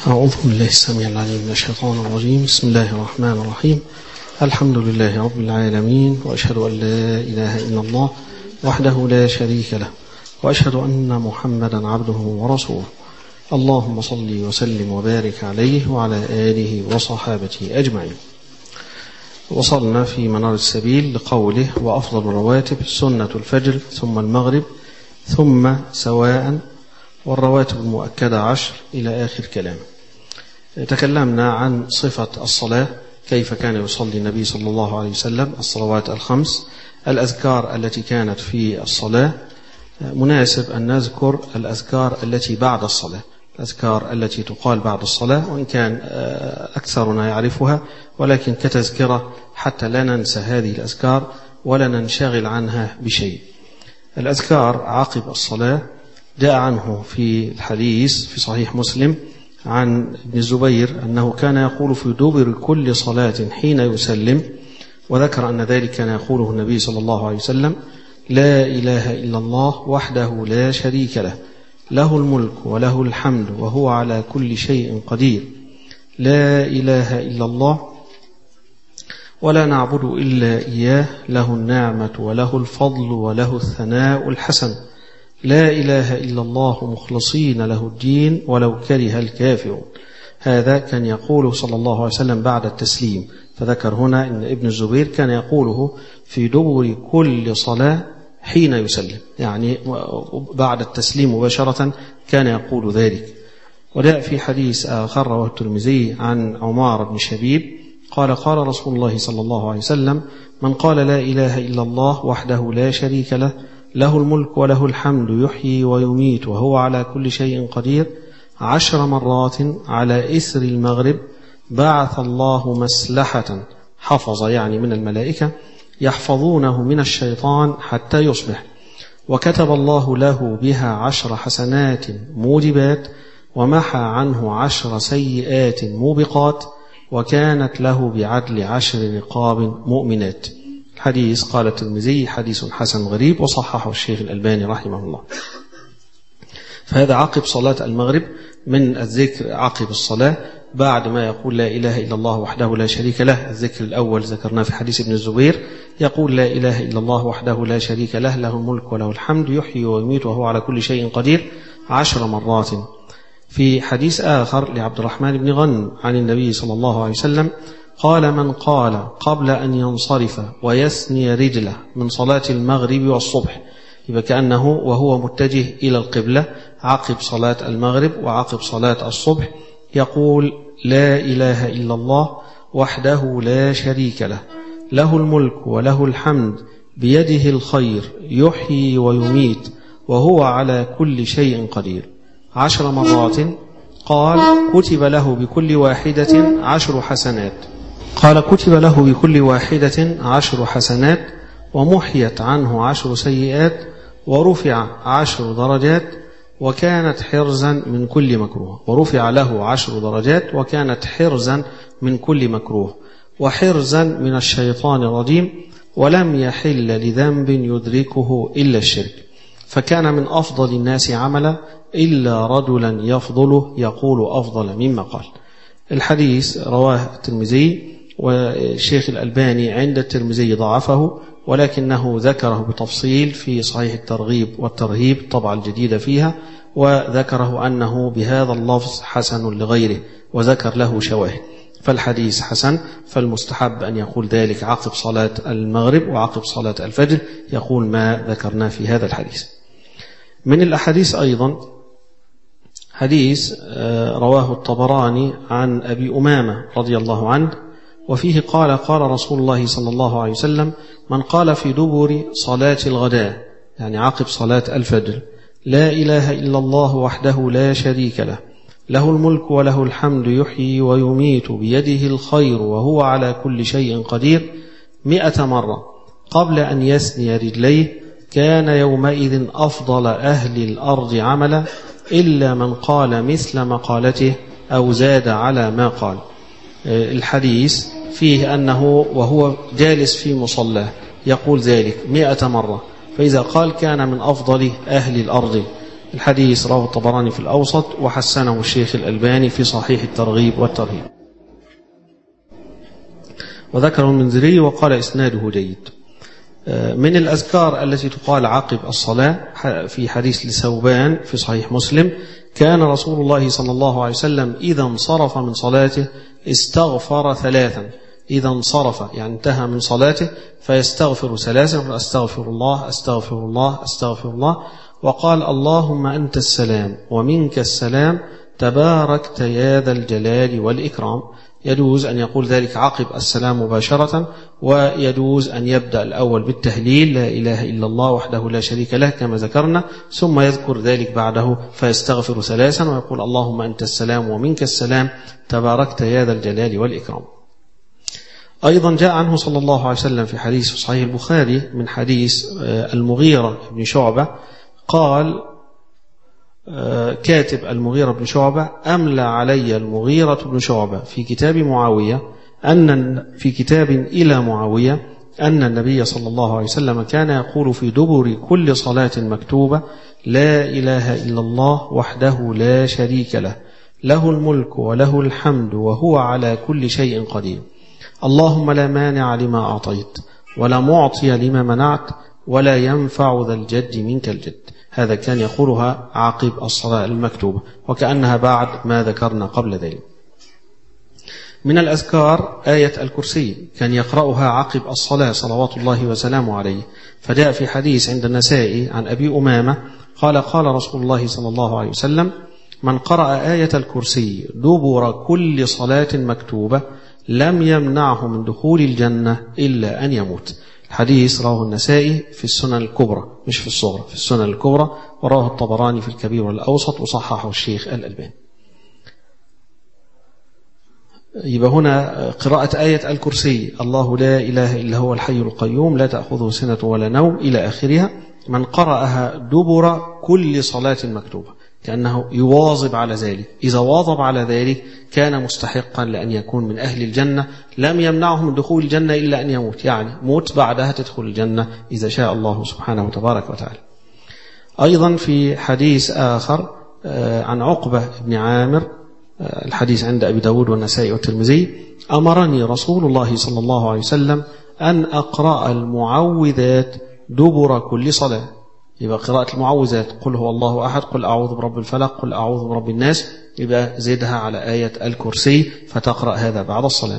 أعوذ بالله السميع العليم من الشيطان الرجيم. بسم الله الرحمن الرحيم. الحمد لله رب العالمين، وأشهد أن لا إله إلا الله وحده لا شريك له، وأشهد أن محمدا عبده ورسوله. اللهم صل وسلم وبارك عليه وعلى آله وصحابته أجمعين. وصلنا في منار السبيل لقوله: وأفضل الرواتب سنة الفجر ثم المغرب ثم سواء والرواتب المؤكدة 10 إلى آخر كلام. تكلمنا عن صفة الصلاة، كيف كان يصلي النبي صلى الله عليه وسلم، الصلوات الخمس، الأذكار التي كانت في الصلاة. مناسب أن نذكر الأذكار التي بعد الصلاة، الأذكار التي تقال بعد الصلاة، وإن كان أكثرنا يعرفها، ولكن كتذكرة حتى لا ننسى هذه الأذكار ولا ننشغل عنها بشيء. الأذكار عقب الصلاة جاء عنه في الحديث في صحيح مسلم عن ابن الزبير أنه كان يقول في دبر كل صلاة حين يسلم، وذكر أن ذلك كان يقوله النبي صلى الله عليه وسلم: لا إله إلا الله وحده لا شريك له، له الملك وله الحمد وهو على كل شيء قدير، لا إله إلا الله ولا نعبد إلا إياه، له النعمة وله الفضل وله الثناء الحسن، لا إله إلا الله مخلصين له الدين ولو كره الكافرون. هذا كان يقوله صلى الله عليه وسلم بعد التسليم، فذكر هنا أن ابن الزبير كان يقوله في دبر كل صلاة حين يسلم، يعني بعد التسليم مباشرة كان يقول ذلك. وجاء في حديث آخر رواه الترمذي عن عمار بن شبيب قال: قال رسول الله صلى الله عليه وسلم: من قال لا إله إلا الله وحده لا شريك له، له الملك وله الحمد يحيي ويميت وهو على كل شيء قدير 10 مرات على إثر المغرب، بعث الله مسلحة، حفظ يعني من الملائكة، يحفظونه من الشيطان حتى يصبح، وكتب الله له بها 10 حسنات موجبات، ومحى عنه 10 سيئات موبقات، وكانت له بعدل 10 رقاب مؤمنات. حديث قال الترمذي حديث حسن غريب، وصححه الشيخ الألباني رحمه الله. فهذا عقب صلاة المغرب من الذكر عقب الصلاة، بعد ما يقول لا إله إلا الله وحده لا شريك له. الذكر الأول ذكرناه في حديث ابن الزبير، يقول لا إله إلا الله وحده لا شريك له، له الملك وله الحمد يحيي ويميت وهو على كل شيء قدير 10 مرات. في حديث آخر لعبد الرحمن بن غنم عن النبي صلى الله عليه وسلم قال: من قال قبل أن ينصرف ويثني رجله من صلاة المغرب والصبح، يبقى كأنه وهو متجه إلى القبلة عقب صلاة المغرب وعقب صلاة الصبح، يقول: لا إله إلا الله وحده لا شريك له، له الملك وله الحمد بيده الخير يحيي ويميت وهو على كل شيء قدير 10 مرات. قال: كتب له بكل واحدة 10 حسنات. قال: كتب له بكل واحدة 10 حسنات، ومحيت عنه 10 سيئات، ورفع 10 درجات، وكانت حرزا من كل مكروه. ورفع له 10 درجات وكانت حرزا من كل مكروه، وحرزا من الشيطان الرجيم، ولم يحل لذنب يدركه إلا الشرك. فكان من أفضل الناس عملا إلا رجلا يفضله يقول أفضل مما قال. الحديث رواه الترمذي، والشيخ الألباني عند الترمذي ضعفه، ولكنه ذكره بتفصيل في صحيح الترغيب والترهيب الطبعة الجديدة فيها، وذكره أنه بهذا اللفظ حسن لغيره، وذكر له شواهد. فالحديث حسن، فالمستحب أن يقول ذلك عقب صلاة المغرب وعقب صلاة الفجر، يقول ما ذكرنا في هذا الحديث. من الأحاديث أيضا حديث رواه الطبراني عن أبي أمامة رضي الله عنه، وفيه قال: قال رسول الله صلى الله عليه وسلم: من قال في دبر صلاة الغداء، يعني عقب صلاة الفجر، لا إله إلا الله وحده لا شريك له، له الملك وله الحمد يحيي ويميت بيده الخير وهو على كل شيء قدير 100 مرة قبل أن يثني رجليه، كان يومئذ أفضل أهل الأرض عملا إلا من قال مثل مقالته أو زاد على ما قال. الحديث فيه أنه وهو جالس في مصلاه يقول ذلك 100 مرة، فإذا قال كان من أفضل أهل الأرض. الحديث رواه الطبراني في الأوسط وحسنه الشيخ الألباني في صحيح الترغيب والترهيب. وذكر المنذري وقال إسناده جيد. من الأذكار التي تقال عقب الصلاة في حديث لثوبان في صحيح مسلم: كان رسول الله صلى الله عليه وسلم إذا انصرف من صلاته استغفر ثلاثا. إذا انصرف يعني انتهى من صلاته فيستغفر ثلاثا: أستغفر الله أستغفر الله أستغفر الله. وقال: اللهم أنت السلام ومنك السلام تباركت يا ذا الجلال والإكرام. يجوز أن يقول ذلك عقب السلام مباشرة، ويجوز أن يبدأ الأول بالتهليل لا إله إلا الله وحده لا شريك له كما ذكرنا، ثم يذكر ذلك بعده فيستغفر ثلاثا ويقول: اللهم أنت السلام ومنك السلام تباركت يا ذا الجلال والإكرام. أيضا جاء عنه صلى الله عليه وسلم في حديث في صحيح البخاري من حديث المغيرة بن شعبة قال كاتب المغيرة بن شعبة: أملى علي المغيرة بن شعبة في كتاب معاوية في كتاب إلى معاوية أن النبي صلى الله عليه وسلم كان يقول في دبر كل صلاة مكتوبة: لا إله إلا الله وحده لا شريك له، له الملك وله الحمد وهو على كل شيء قدير، اللهم لا مانع لما أعطيت ولا معطي لما منعت ولا ينفع ذا الجد منك الجد. هذا كان يقولها عقب الصلاة المكتوبة، وكأنها بعد ما ذكرنا قبل ذلك. من الأذكار آية الكرسي كان يقرأها عقب الصلاة صلوات الله وسلامه عليه، فجاء في حديث عند النسائي عن أبي أمامة قال: قال رسول الله صلى الله عليه وسلم: من قرأ آية الكرسي دبر كل صلاة مكتوبة لم يمنعه من دخول الجنة إلا أن يموت. الحديث رواه النسائي في السنن الكبرى، مش في الصغرى، في السنن الكبرى، وراه الطبراني في الكبير والأوسط وصححه الشيخ الألباني. يبقى هنا قراءة آية الكرسي: الله لا إله إلا هو الحي القيوم لا تأخذه سنة ولا نوم إلى آخرها، من قرأها دبر كل صلاة مكتوبة كأنه يواظب على ذلك. إذا واظب على ذلك كان مستحقا لأن يكون من أهل الجنة، لم يمنعه من دخول الجنة إلا أن يموت، يعني موت بعدها تدخل الجنة إذا شاء الله سبحانه وتبارك وتعالى. أيضا في حديث آخر عن عقبة بن عامر، الحديث عند أبي داود والنسائي والترمذي: أمرني رسول الله صلى الله عليه وسلم أن أقرأ المعوذات دبر كل صلاة. يبقى قراءة المعوذات: قل هو الله أحد، قل أعوذ برب الفلق، قل أعوذ برب الناس، يبقى زيدها على آية الكرسي فتقرأ هذا بعد الصلاة.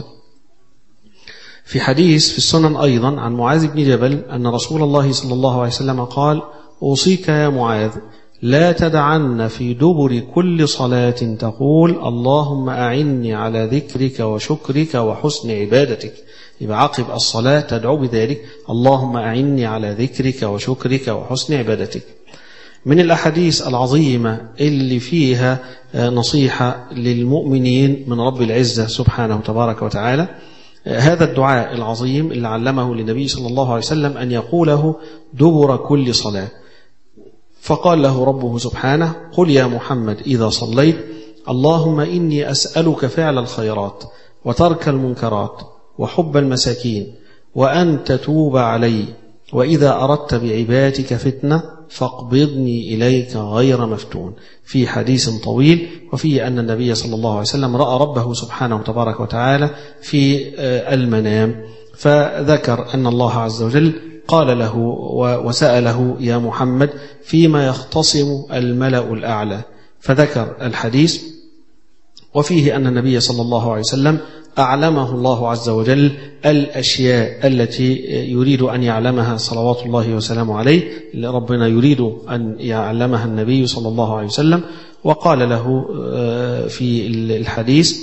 في حديث في السنن أيضا عن معاذ بن جبل أن رسول الله صلى الله عليه وسلم قال: أوصيك يا معاذ لا تدعن في دبر كل صلاة تقول: اللهم أعني على ذكرك وشكرك وحسن عبادتك. يبقى عقب الصلاة تدعو بذلك: اللهم أعني على ذكرك وشكرك وحسن عبادتك. من الأحاديث العظيمة اللي فيها نصيحة للمؤمنين من رب العزة سبحانه وتبارك وتعالى هذا الدعاء العظيم اللي علمه للنبي صلى الله عليه وسلم أن يقوله دبر كل صلاة. فقال له ربه سبحانه: قل يا محمد إذا صليت: اللهم إني أسألك فعل الخيرات وترك المنكرات وحب المساكين وأن تتوب علي، وإذا أردت بعبادك فتنة فاقبضني إليك غير مفتون. في حديث طويل وفيه أن النبي صلى الله عليه وسلم رأى ربه سبحانه وتبارك وتعالى في المنام، فذكر أن الله عز وجل قال له وسأله: يا محمد فيما يختصم الملأ الأعلى، فذكر الحديث. وفيه أن النبي صلى الله عليه وسلم أعلمه الله عز وجل الأشياء التي يريد أن يعلمها صلوات الله وسلامه عليه، اللي ربنا يريد أن يعلمها النبي صلى الله عليه وسلم. وقال له في الحديث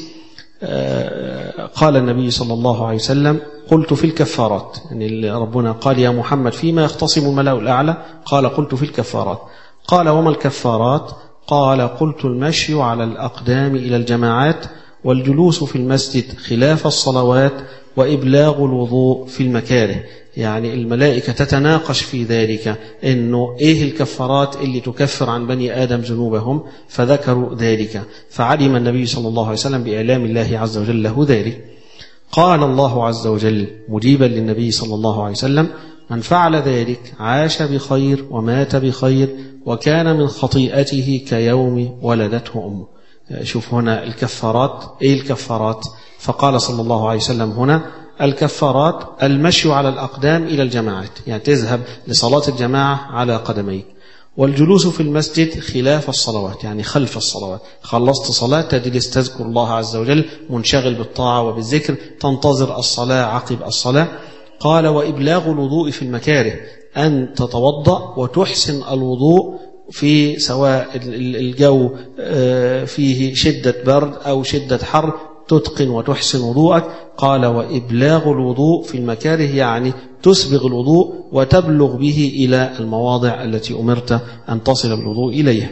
قال النبي صلى الله عليه وسلم: قلت في الكفارات، يعني ربنا قال: يا محمد فيما يختصم الملأ الأعلى، قال: قلت في الكفارات. قال: وما الكفارات؟ قال: قلت المشي على الأقدام إلى الجماعات، والجلوس في المسجد خلاف الصلوات، وإبلاغ الوضوء في المكاره. يعني الملائكة تتناقش في ذلك إنه إيه الكفارات اللي تكفر عن بني آدم ذنوبهم، فذكروا ذلك، فعلم النبي صلى الله عليه وسلم بإعلام الله عز وجل له ذلك. قال الله عز وجل مجيبا للنبي صلى الله عليه وسلم: من فعل ذلك عاش بخير ومات بخير وكان من خطيئته كيوم ولدته أمه. شوف هنا الكفارات، إيه الكفارات؟ فقال صلى الله عليه وسلم هنا الكفارات المشي على الأقدام إلى الجماعات، يعني تذهب لصلاة الجماعة على قدميك، والجلوس في المسجد خلاف الصلوات، يعني خلف الصلوات، خلصت صلاة تجلس تذكر الله عز وجل منشغل بالطاعة وبالذكر، تنتظر الصلاة عقب الصلاة. قال وإبلاغ الوضوء في المكاره، أن تتوضأ وتحسن الوضوء في سواء الجو فيه شدة برد أو شدة حر، تتقن وتحسن وضوءك. قال وإبلاغ الوضوء في المكاره، يعني تسبغ الوضوء وتبلغ به إلى المواضع التي أمرت أن تصل بالوضوء إليها.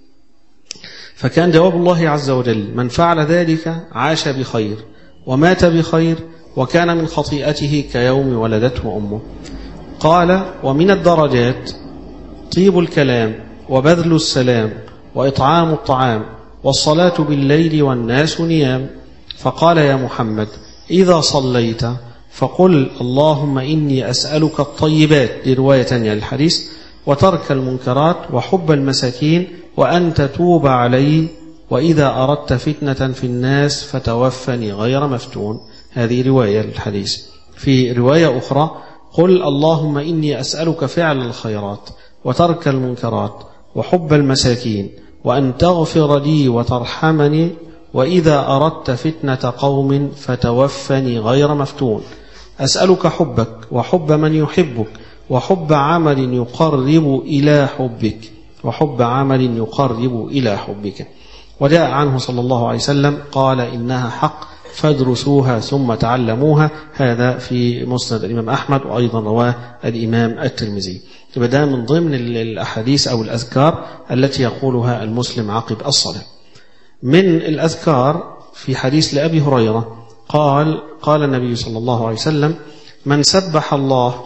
فكان جواب الله عز وجل من فعل ذلك عاش بخير ومات بخير وكان من خطيئته كيوم ولدته أمه. قال ومن الدرجات طيب الكلام وبذل السلام وإطعام الطعام والصلاة بالليل والناس نيام. فقال يا محمد إذا صليت فقل اللهم إني أسألك الطيبات، دي رواية تانية للحديث، وترك المنكرات وحب المساكين وأن تتوب علي، وإذا أردت فتنة في الناس فتوفني غير مفتون. هذه رواية للحديث. في رواية أخرى قل اللهم إني أسألك فعل الخيرات وترك المنكرات وحب المساكين وأن تغفر لي وترحمني، وإذا أردت فتنة قوم فتوفني غير مفتون. أسألك حبك وحب من يحبك وحب عمل يقرب إلى حبك وحب عمل يقرب إلى حبك. وجاء عنه صلى الله عليه وسلم قال إنها حق فادرسوها ثم تعلموها. هذا في مسند الإمام أحمد، وأيضا رواه الإمام الترمذي. بدأ من ضمن الأحاديث أو الأذكار التي يقولها المسلم عقب الصلاة. من الأذكار في حديث لأبي هريرة قال النبي صلى الله عليه وسلم من سبح الله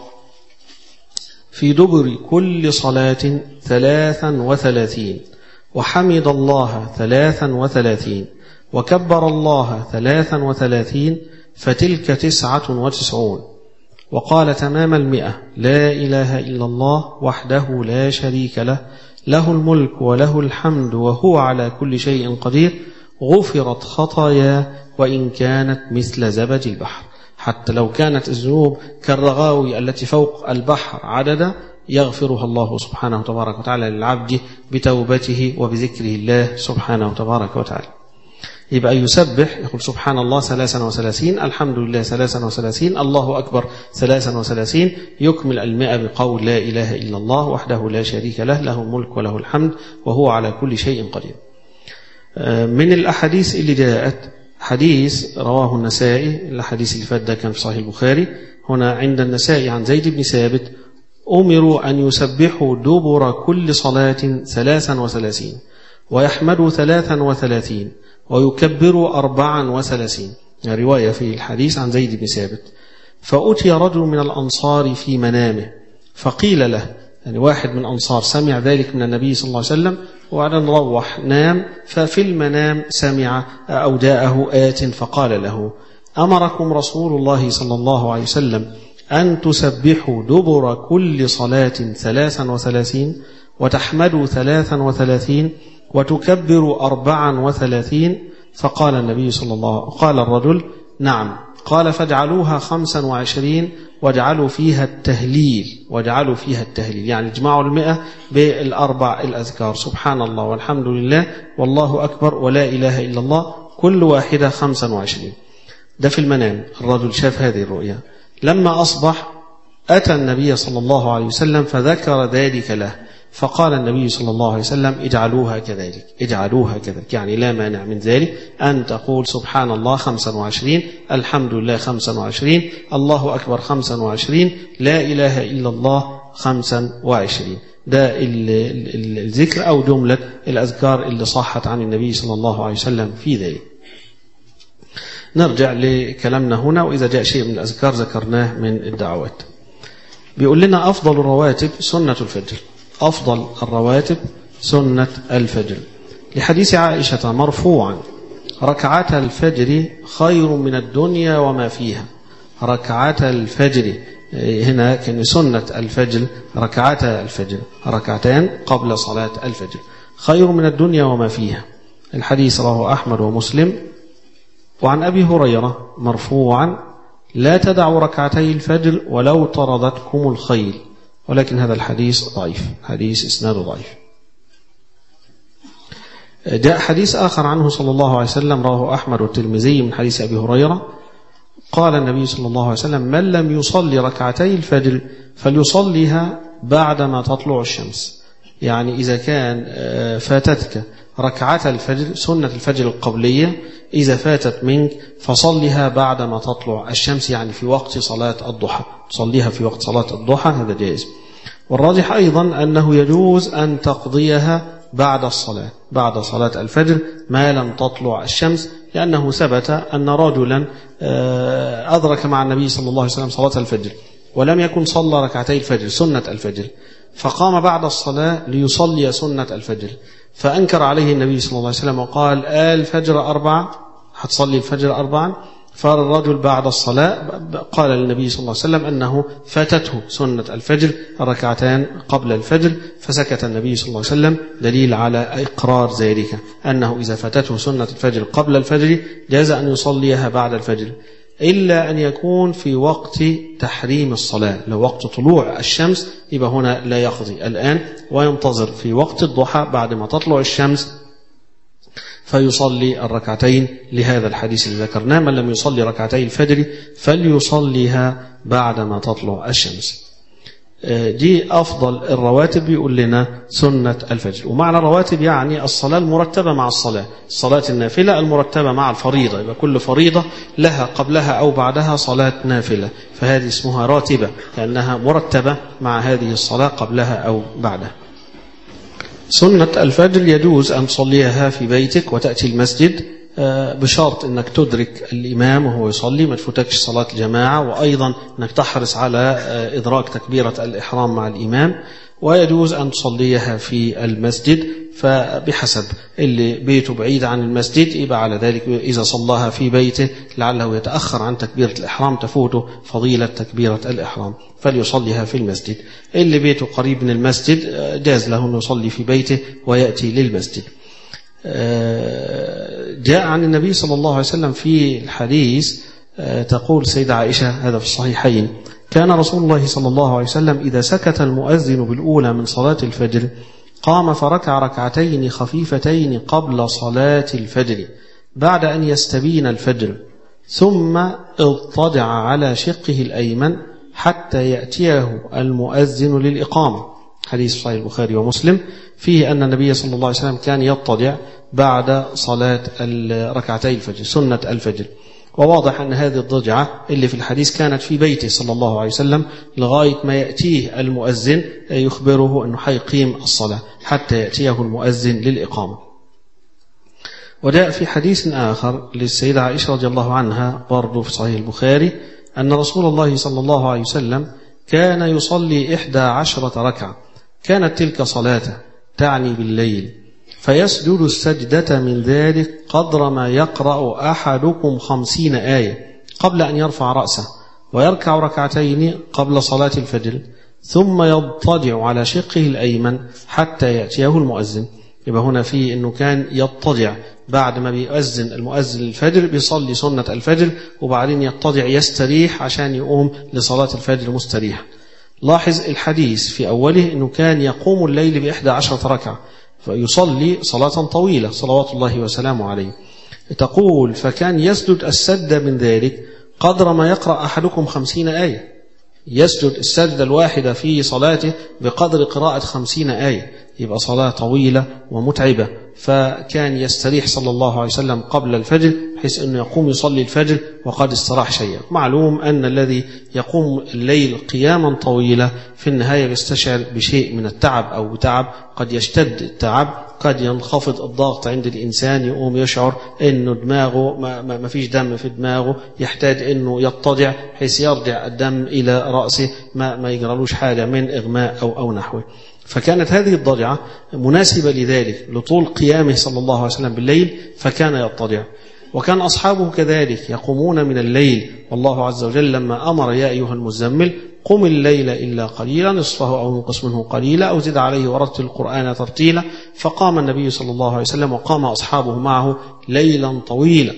في دبر كل صلاة 33 وحمد الله 33 وكبر الله 33 فتلك 99. وقال تمام 100 لا إله إلا الله وحده لا شريك له له الملك وله الحمد وهو على كل شيء قدير غفرت خطايا وإن كانت مثل زبد البحر. حتى لو كانت الذنوب كالرغاوي التي فوق البحر عددا يغفرها الله سبحانه وتبارك وتعالى للعبد بتوبته وبذكره الله سبحانه وتبارك وتعالى. يبقى يسبح، يقول سبحان الله 33، الحمد لله 33، الله أكبر 33، يكمل 100 بقول لا إله إلا الله وحده لا شريك له له الملك وله الحمد وهو على كل شيء قدير. من الأحاديث اللي جاءت حديث رواه النسائي، الحديث اللي فات ده كان في صحيح البخاري، هنا عند النسائي عن زيد بن ثابت أمروا أن يسبحوا دبر كل صلاة 33 ويحمدوا 33 ويكبروا 34. رواية في الحديث عن زيد بن ثابت. فأتي رجل من الأنصار في منامه فقيل له، يعني واحد من الأنصار سمع ذلك من النبي صلى الله عليه وسلم وبعدين روح نام، ففي المنام سمع أو جاءه آت فقال له أمركم رسول الله صلى الله عليه وسلم أن تسبحوا دبر كل صلاة 33 وتحمدوا 33 وتكبروا 34. فقال النبي صلى الله عليه وسلم قال الرجل نعم. قال فاجعلوها 25 واجعلوا فيها التهليل، واجعلوا فيها التهليل يعني اجمعوا 100 بالأربع الأذكار سبحان الله والحمد لله والله أكبر ولا إله إلا الله، كل واحدة 25. ده في المنام، الرجل شاف هذه الرؤيا. لما أصبح أتى النبي صلى الله عليه وسلم فذكر ذلك له، فقال النبي صلى الله عليه وسلم اجعلوها كذلك، اجعلوها كذلك، يعني لا مانع من ذلك أن تقول سبحان الله 25، الحمد لله 25، الله أكبر 25، لا إله إلا الله 25. ده الذكر أو جملة الأذكار اللي صحت عن النبي صلى الله عليه وسلم في ذلك. نرجع لكلامنا هنا، وإذا جاء شيء من الأذكار ذكرناه من الدعوات. بيقول لنا أفضل الرواتب سنة الفجر، أفضل الرواتب سنة الفجر، لحديث عائشة مرفوعا ركعتا الفجر خير من الدنيا وما فيها، ركعتا الفجر هنا كان سنة الفجر ركعتا الفجر، ركعتان قبل صلاة الفجر، خير من الدنيا وما فيها. الحديث رواه أحمد ومسلم. وعن أبي هريرة مرفوعا: لا تدعوا ركعتي الفجر ولو طردتكم الخيل. ولكن هذا الحديث ضعيف، حديث إسناده ضعيف. جاء حديث آخر عنه صلى الله عليه وسلم رواه أحمد والترمذي من حديث أبي هريرة قال النبي صلى الله عليه وسلم: من لم يصلي ركعتي الفجر فليصليها بعدما تطلع الشمس. يعني إذا كان فاتتك ركعة الفجر سنة الفجر القبلية، إذا فاتت منك فصليها بعدما تطلع الشمس، يعني في وقت صلاة الضحى، تصليها في وقت صلاة الضحى، هذا جائز. والراجح أيضا أنه يجوز أن تقضيها بعد الصلاة، بعد صلاة الفجر ما لم تطلع الشمس، لأنه ثبت أن رجلا أدرك مع النبي صلى الله عليه وسلم صلاة الفجر ولم يكن صلى ركعتي الفجر سنة الفجر، فقام بعد الصلاة ليصلي سنة الفجر، فأنكر عليه النبي صلى الله عليه وسلم وقال: الفجر 4، هتصلي الفجر 4؟ فالرجل بعد الصلاة قال للنبي صلى الله عليه وسلم أنه فاتته سنة الفجر الركعتان قبل الفجر، فسكت النبي صلى الله عليه وسلم، دليل على إقرار ذلك، أنه إذا فاتته سنة الفجر قبل الفجر جاز أن يصليها بعد الفجر، إلا أن يكون في وقت تحريم الصلاة. لو وقت طلوع الشمس يبقى هنا لا يقضي الآن، وينتظر في وقت الضحى بعد ما تطلع الشمس فيصلي الركعتين، لهذا الحديث اللي ذكرناه: من لم يصلي ركعتي الفجر فليصليها بعدما تطلع الشمس. دي أفضل الرواتب، بيقول لنا سنة الفجر. ومعنى الرواتب يعني الصلاة المرتبة مع الصلاة النافلة المرتبة مع الفريضة، يبقى كل فريضة لها قبلها أو بعدها صلاة نافلة، فهذه اسمها راتبة لأنها مرتبة مع هذه الصلاة قبلها أو بعدها. سنة الفجر يجوز أن تصليها في بيتك وتأتي المسجد، بشرط أنك تدرك الإمام وهو يصلي، ما تفوتكش صلاة الجماعة، وأيضا أنك تحرص على إدراك تكبيرة الإحرام مع الإمام. ويجوز أن تصليها في المسجد، فبحسب اللي بيته بعيد عن المسجد يبقى على ذلك إذا صلاها في بيته لعله يتأخر عن تكبيرة الإحرام تفوته فضيلة تكبيرة الإحرام، فليصليها في المسجد. اللي بيته قريب من المسجد جاز له أن يصلي في بيته ويأتي للمسجد. جاء عن النبي صلى الله عليه وسلم في الحديث تقول سيدة عائشة، هذا في الصحيحين: كان رسول الله صلى الله عليه وسلم إذا سكت المؤذن بالأولى من صلاة الفجر قام فركع ركعتين خفيفتين قبل صلاة الفجر بعد أن يستبين الفجر، ثم اضطجع على شقه الأيمن حتى يأتيه المؤذن للإقامة. حديث صحيح البخاري ومسلم فيه أن النبي صلى الله عليه وسلم كان يضطجع بعد صلاة ركعتي الفجر سنة الفجر. وواضح أن هذه الضجعة اللي في الحديث كانت في بيته صلى الله عليه وسلم لغاية ما يأتيه المؤذن يخبره أنه حيقيم الصلاة حتى يأتيه المؤذن للإقامة. وجاء في حديث آخر للسيدة عائشة رضي الله عنها برضو في صحيح البخاري أن رسول الله صلى الله عليه وسلم كان يصلي 11 ركعة، كانت تلك صلاته تعني بالليل، فيسجد السجدة من ذلك قدر ما يقرأ أحدكم 50 آية قبل أن يرفع رأسه، ويركع ركعتين قبل صلاة الفجر، ثم يضطجع على شقه الأيمن حتى يأتيه المؤذن. يبقى هنا فيه أنه كان يضطجع بعد ما بيؤذن المؤذن الفجر، بيصلي سنة الفجر وبعدين يضطجع يستريح عشان يقوم لصلاة الفجر مستريح. لاحظ الحديث في أوله أنه كان يقوم الليل ب11 ركعة، فيصلي صلاة طويلة صلوات الله وسلامه عليه. تقول فكان يسجد السجدة من ذلك قدر ما يقرأ أحدكم 50 آية، يسجد السجدة الواحدة في صلاته بقدر قراءة 50 آية، يبقى صلاة طويلة ومتعبة. فكان يستريح صلى الله عليه وسلم قبل الفجر بحيث أنه يقوم يصلي الفجر وقد استراح شيئا. معلوم أن الذي يقوم الليل قياما طويلة في النهاية يستشعر بشيء من التعب أو بتعب، قد يشتد التعب، قد ينخفض الضغط عند الإنسان، يقوم يشعر أنه دماغه ما فيش دم في دماغه، يحتاج أنه يضطجع بحيث يرجع الدم إلى رأسه، ما يجرالوش حاجة من إغماء أو نحوه. فكانت هذه الضجعة مناسبة لذلك لطول قيامه صلى الله عليه وسلم بالليل، فكان يضطجع. وكان أصحابه كذلك يقومون من الليل، والله عز وجل لما أمر يا أيها المزمل قم الليل إلا قليلا نصفه أو انقص منه قليلا أو زد عليه ورتل القرآن ترتيلا. فقام النبي صلى الله عليه وسلم وقام أصحابه معه ليلا طويلا.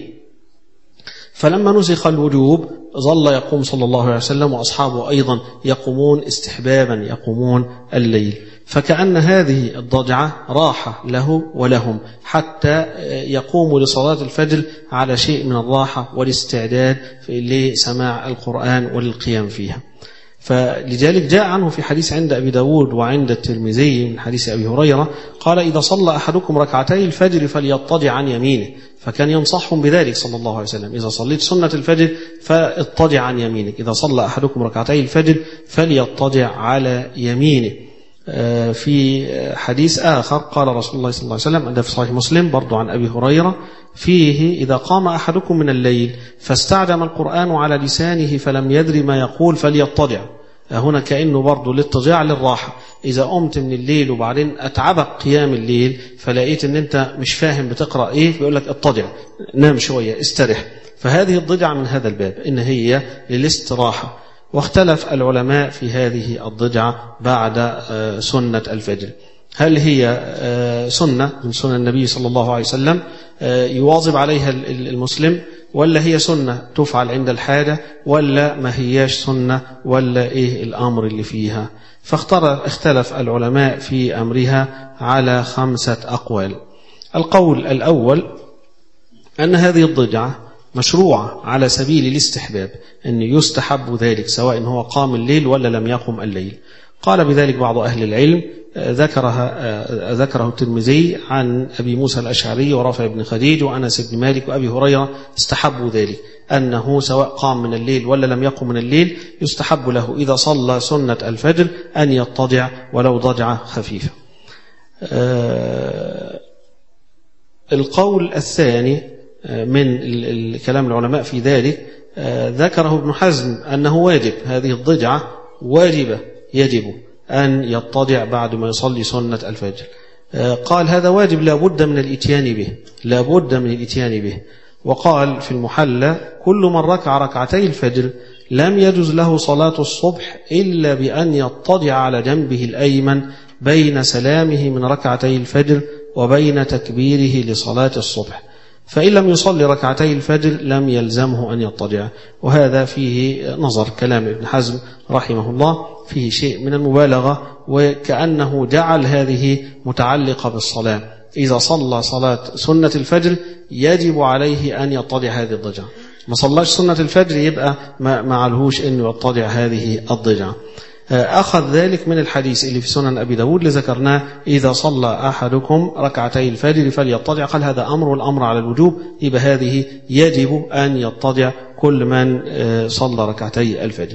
فلما نسخ الوجوب ظل يقوم صلى الله عليه وسلم وأصحابه أيضا يقومون استحبابا يقومون الليل، فكأن هذه الضجعة راحة له ولهم حتى يقوموا لصلاة الفجر على شيء من الراحة والاستعداد لسماع القرآن وللقيام فيها. فلذلك جاء عنه في حديث عند أبي داود وعند الترمذي من حديث أبي هريرة قال: إذا صلى أحدكم ركعتي الفجر فليضطجع عن يمينه. فكان ينصحهم بذلك صلى الله عليه وسلم: إذا صليت سنة الفجر فاضطجع عن يمينك، إذا صلى أحدكم ركعتي الفجر فليضطجع على يمينه. في حديث آخر قال رسول الله صلى الله عليه وسلم عند في صحيح مسلم برضو عن أبي هريرة فيه: إذا قام أحدكم من الليل فاستعجم القرآن على لسانه فلم يدري ما يقول فليضطجع. هنا كأنه برضو للتضيع للراحة. إذا قمت من الليل وبعدين أتعبك قيام الليل فلقيت أن أنت مش فاهم بتقرأ إيه بيقول لك اضطجع، نام شوية، استرح. فهذه الضجعة من هذا الباب إن هي للاستراحة. واختلف العلماء في هذه الضجعة بعد سنة الفجر، هل هي سنة من سنن النبي صلى الله عليه وسلم يواظب عليها المسلم، ولا هي سنة تفعل عند الحاجة، ولا ما هياش سنة، ولا إيه الأمر اللي فيها؟ فاختلف العلماء في أمرها على 5 أقوال. القول الأول أن هذه الضجعة مشروعة على سبيل الاستحباب، أن يستحب ذلك سواء هو قام الليل ولا لم يقم الليل. قال بذلك بعض أهل العلم، ذكره الترمذي عن أبي موسى الأشعري ورافع بن خديج وأنس بن مالك وأبي هريرة استحبوا ذلك، أنه سواء قام من الليل ولا لم يقم من الليل يستحب له إذا صلى سنة الفجر أن يضطجع ولو ضجعة خفيفة. القول الثاني من كلام العلماء في ذلك ذكره ابن حزم أنه واجب، هذه الضجعة واجبة يجب أن يضطجع بعد ما يصلي سنة الفجر. قال هذا واجب لا بد من الإتيان به، لا بد من الإتيان به. وقال في المحلى: كل من ركع ركعتي الفجر لم يجز له صلاة الصبح إلا بأن يضطجع على جنبه الأيمن بين سلامه من ركعتي الفجر وبين تكبيره لصلاة الصبح، فإن لم يصلي ركعتي الفجر لم يلزمه أن يضطجع. وهذا فيه نظر، كلام ابن حزم رحمه الله فيه شيء من المبالغة، وكأنه جعل هذه متعلقة بالصلاة، إذا صلى صلاة سنة الفجر يجب عليه أن يضطجع هذه الضجعة، ما صلاش سنة الفجر يبقى ما عليهوش أن يضطجع هذه الضجعة. أخذ ذلك من الحديث اللي في سنن أبي داود اللي ذكرناه: إذا صلى أحدكم ركعتي الفجر فليضطجع. قال هذا أمر، والأمر على الوجوب، يبقى هذه يجب أن يضطجع كل من صلى ركعتي الفجر.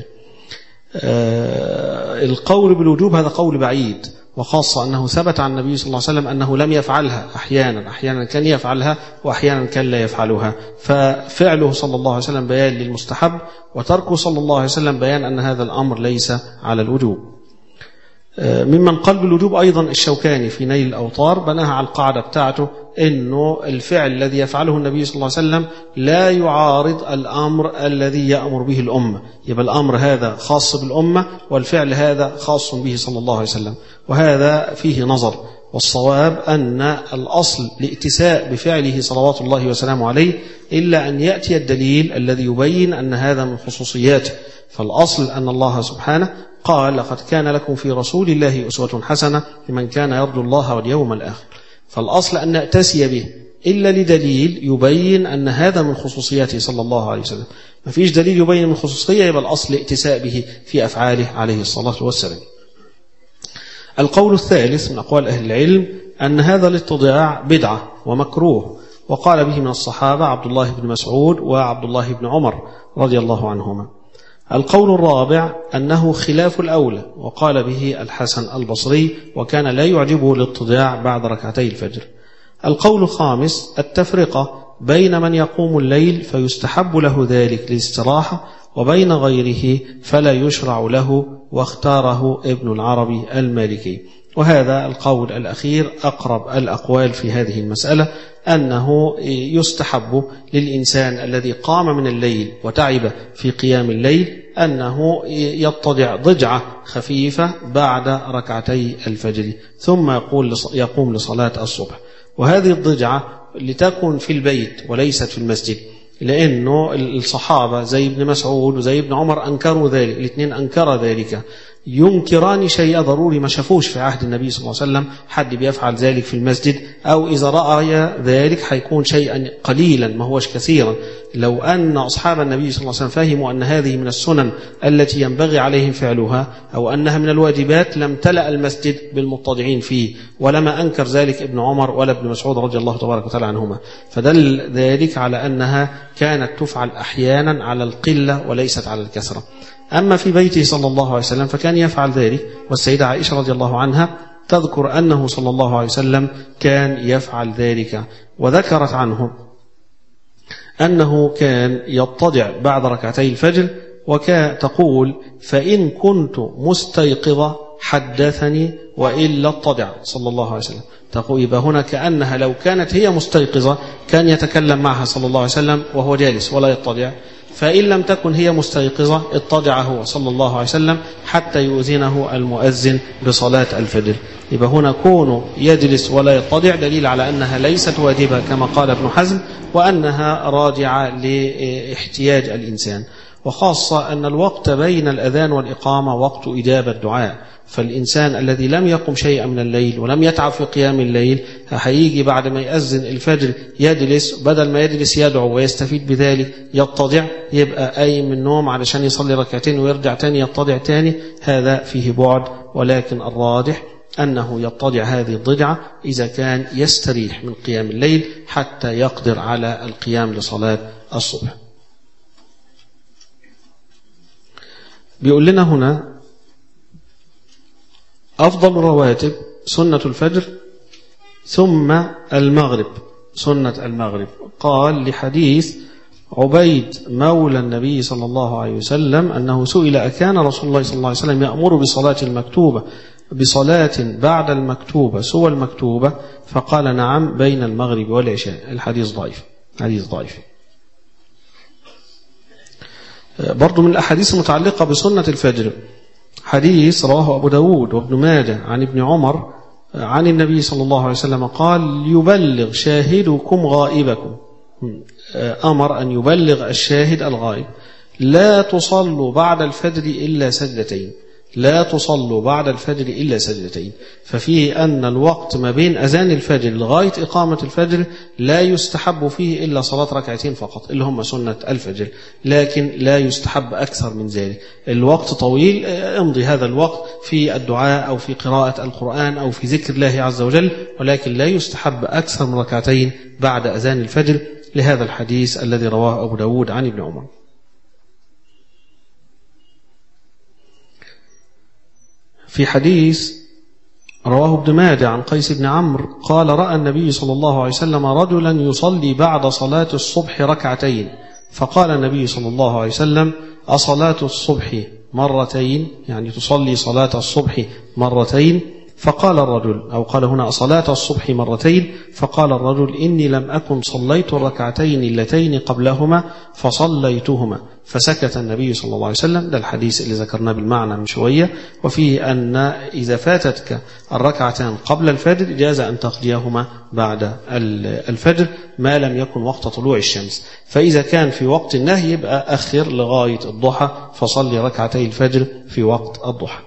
القول بالوجوب هذا قول بعيد، وخاصة أنه ثبت عن النبي صلى الله عليه وسلم أنه لم يفعلها، أحيانا كان يفعلها وأحيانا كان لا يفعلها. ففعله صلى الله عليه وسلم بيان للمستحب، وتركه صلى الله عليه وسلم بيان أن هذا الأمر ليس على الوجوب. ممن قال بالوجوب أيضا الشوكاني في نيل الأوطار، بناها على القاعدة بتاعته أنه الفعل الذي يفعله النبي صلى الله عليه وسلم لا يعارض الأمر الذي يأمر به الأمة، يبقى الأمر هذا خاص بالأمة والفعل هذا خاص به صلى الله عليه وسلم، وهذا فيه نظر. والصواب أن الأصل الائتساء بفعله صلوات الله وسلامه عليه، إلا أن يأتي الدليل الذي يبين أن هذا من خصوصياته. فالأصل أن الله سبحانه قال: لقد كان لكم في رسول الله أسوة حسنة لمن كان يرجو الله واليوم الآخر. فالأصل أن نأتسي به إلا لدليل يبين أن هذا من خصوصياته صلى الله عليه وسلم. ما فيش دليل يبين من خصوصية، يبقى الأصل ائتساء به في أفعاله عليه الصلاة والسلام. القول الثالث من أقوال أهل العلم أن هذا الاضطجاع بدعة ومكروه، وقال به من الصحابة عبد الله بن مسعود وعبد الله بن عمر رضي الله عنهما. القول الرابع أنه خلاف الأولى، وقال به الحسن البصري، وكان لا يعجبه الاضطجاع بعد ركعتي الفجر. القول الخامس التفرقة بين من يقوم الليل فيستحب له ذلك للاستراحة، وبين غيره فلا يشرع له، واختاره ابن العربي المالكي. وهذا القول الأخير أقرب الأقوال في هذه المسألة، أنه يستحب للإنسان الذي قام من الليل وتعب في قيام الليل أنه يضطجع ضجعة خفيفة بعد ركعتي الفجر ثم يقوم لصلاة الصبح. وهذه الضجعة لتكن في البيت وليست في المسجد، لأنه الصحابة زي ابن مسعود وزي ابن عمر أنكروا ذلك، الاثنين أنكر ذلك، ينكران شيء ضروري ما شافوش في عهد النبي صلى الله عليه وسلم حد بيفعل ذلك في المسجد، أو إذا رأى ذلك حيكون شيئا قليلا ما هوش كثيرا. لو أن أصحاب النبي صلى الله عليه وسلم فهموا أن هذه من السنن التي ينبغي عليهم فعلها أو أنها من الواجبات لم تلأ المسجد بالمضطجعين فيه، ولما أنكر ذلك ابن عمر ولا ابن مسعود رضي الله تبارك وتعالى عنهما. فدل ذلك على أنها كانت تفعل أحيانا على القلة وليست على الكثرة. أما في بيته صلى الله عليه وسلم فكان يفعل ذلك، والسيدة عائشة رضي الله عنها تذكر أنه صلى الله عليه وسلم كان يفعل ذلك، وذكرت عنه أنه كان يضطجع بعد ركعتي الفجر وتقول: فإن كنت مستيقظة حدثني وإلا اضطجع صلى الله عليه وسلم. تقول يبقى هنا كأنها لو كانت هي مستيقظة كان يتكلم معها صلى الله عليه وسلم وهو جالس ولا يضطجع، فإن لم تكن هي مستيقظة اضطجع هو صلى الله عليه وسلم حتى يؤذنه المؤذن بصلاة الفجر. يبقى هنا كونه يجلس ولا يضطجع دليل على أنها ليست واجبة كما قال ابن حزم، وأنها راجعة لاحتياج الإنسان، وخاصة أن الوقت بين الأذان والإقامة وقت إجابة الدعاء. فالإنسان الذي لم يقم شيئا من الليل ولم يتعب في قيام الليل هيجي بعد ما يأذن الفجر يجلس، بدل ما يجلس يدعو ويستفيد بذلك يضطجع، يبقى قايم من النوم علشان يصلي ركعتين ويرجع تاني يضطجع تاني، هذا فيه بعد. ولكن الراجح أنه يضطجع هذه الضجعة إذا كان يستريح من قيام الليل حتى يقدر على القيام لصلاة الصبح. بيقول لنا هنا أفضل الرواتب سنة الفجر ثم المغرب، سنة المغرب. قال لحديث عبيد مولى النبي صلى الله عليه وسلم أنه سئل: أكان رسول الله صلى الله عليه وسلم يأمر بصلاة المكتوبة بصلاة بعد المكتوبة سوى المكتوبة؟ فقال: نعم، بين المغرب والعشاء. الحديث ضعيف، حديث ضعيف. برضو من الأحاديث المتعلقة بسنة الفجر حديث رواه أبو داود وابن ماجه عن ابن عمر عن النبي صلى الله عليه وسلم قال: يبلغ شاهدكم غائبكم. أمر أن يبلغ الشاهد الغائب: لا تصلوا بعد الفجر إلا سجدتين، لا تصلوا بعد الفجر إلا سجدتين. ففيه أن الوقت ما بين أذان الفجر لغاية إقامة الفجر لا يستحب فيه إلا صلاة ركعتين فقط اللي هم سنة الفجر، لكن لا يستحب أكثر من ذلك. الوقت طويل، امضي هذا الوقت في الدعاء أو في قراءة القرآن أو في ذكر الله عز وجل، ولكن لا يستحب أكثر من ركعتين بعد أذان الفجر، لهذا الحديث الذي رواه أبو داود عن ابن عمر. في حديث رواه ابن ماجه عن قيس بن عمرو قال: رأى النبي صلى الله عليه وسلم رجلا يصلي بعد صلاة الصبح ركعتين، فقال النبي صلى الله عليه وسلم: أصلاة الصبح مرتين؟ يعني تصلي صلاة الصبح مرتين؟ فقال الرجل، أو قال هنا أصلاة الصبح مرتين، فقال الرجل: إني لم أكن صليت الركعتين اللتين قبلهما فصليتهما. فسكت النبي صلى الله عليه وسلم. ده الحديث اللي ذكرناه بالمعنى من شوية، وفيه أن إذا فاتتك الركعتان قبل الفجر جاز أن تقضيهما بعد الفجر ما لم يكن وقت طلوع الشمس. فإذا كان في وقت النهي يبقى أخر لغاية الضحى، فصلي ركعتي الفجر في وقت الضحى.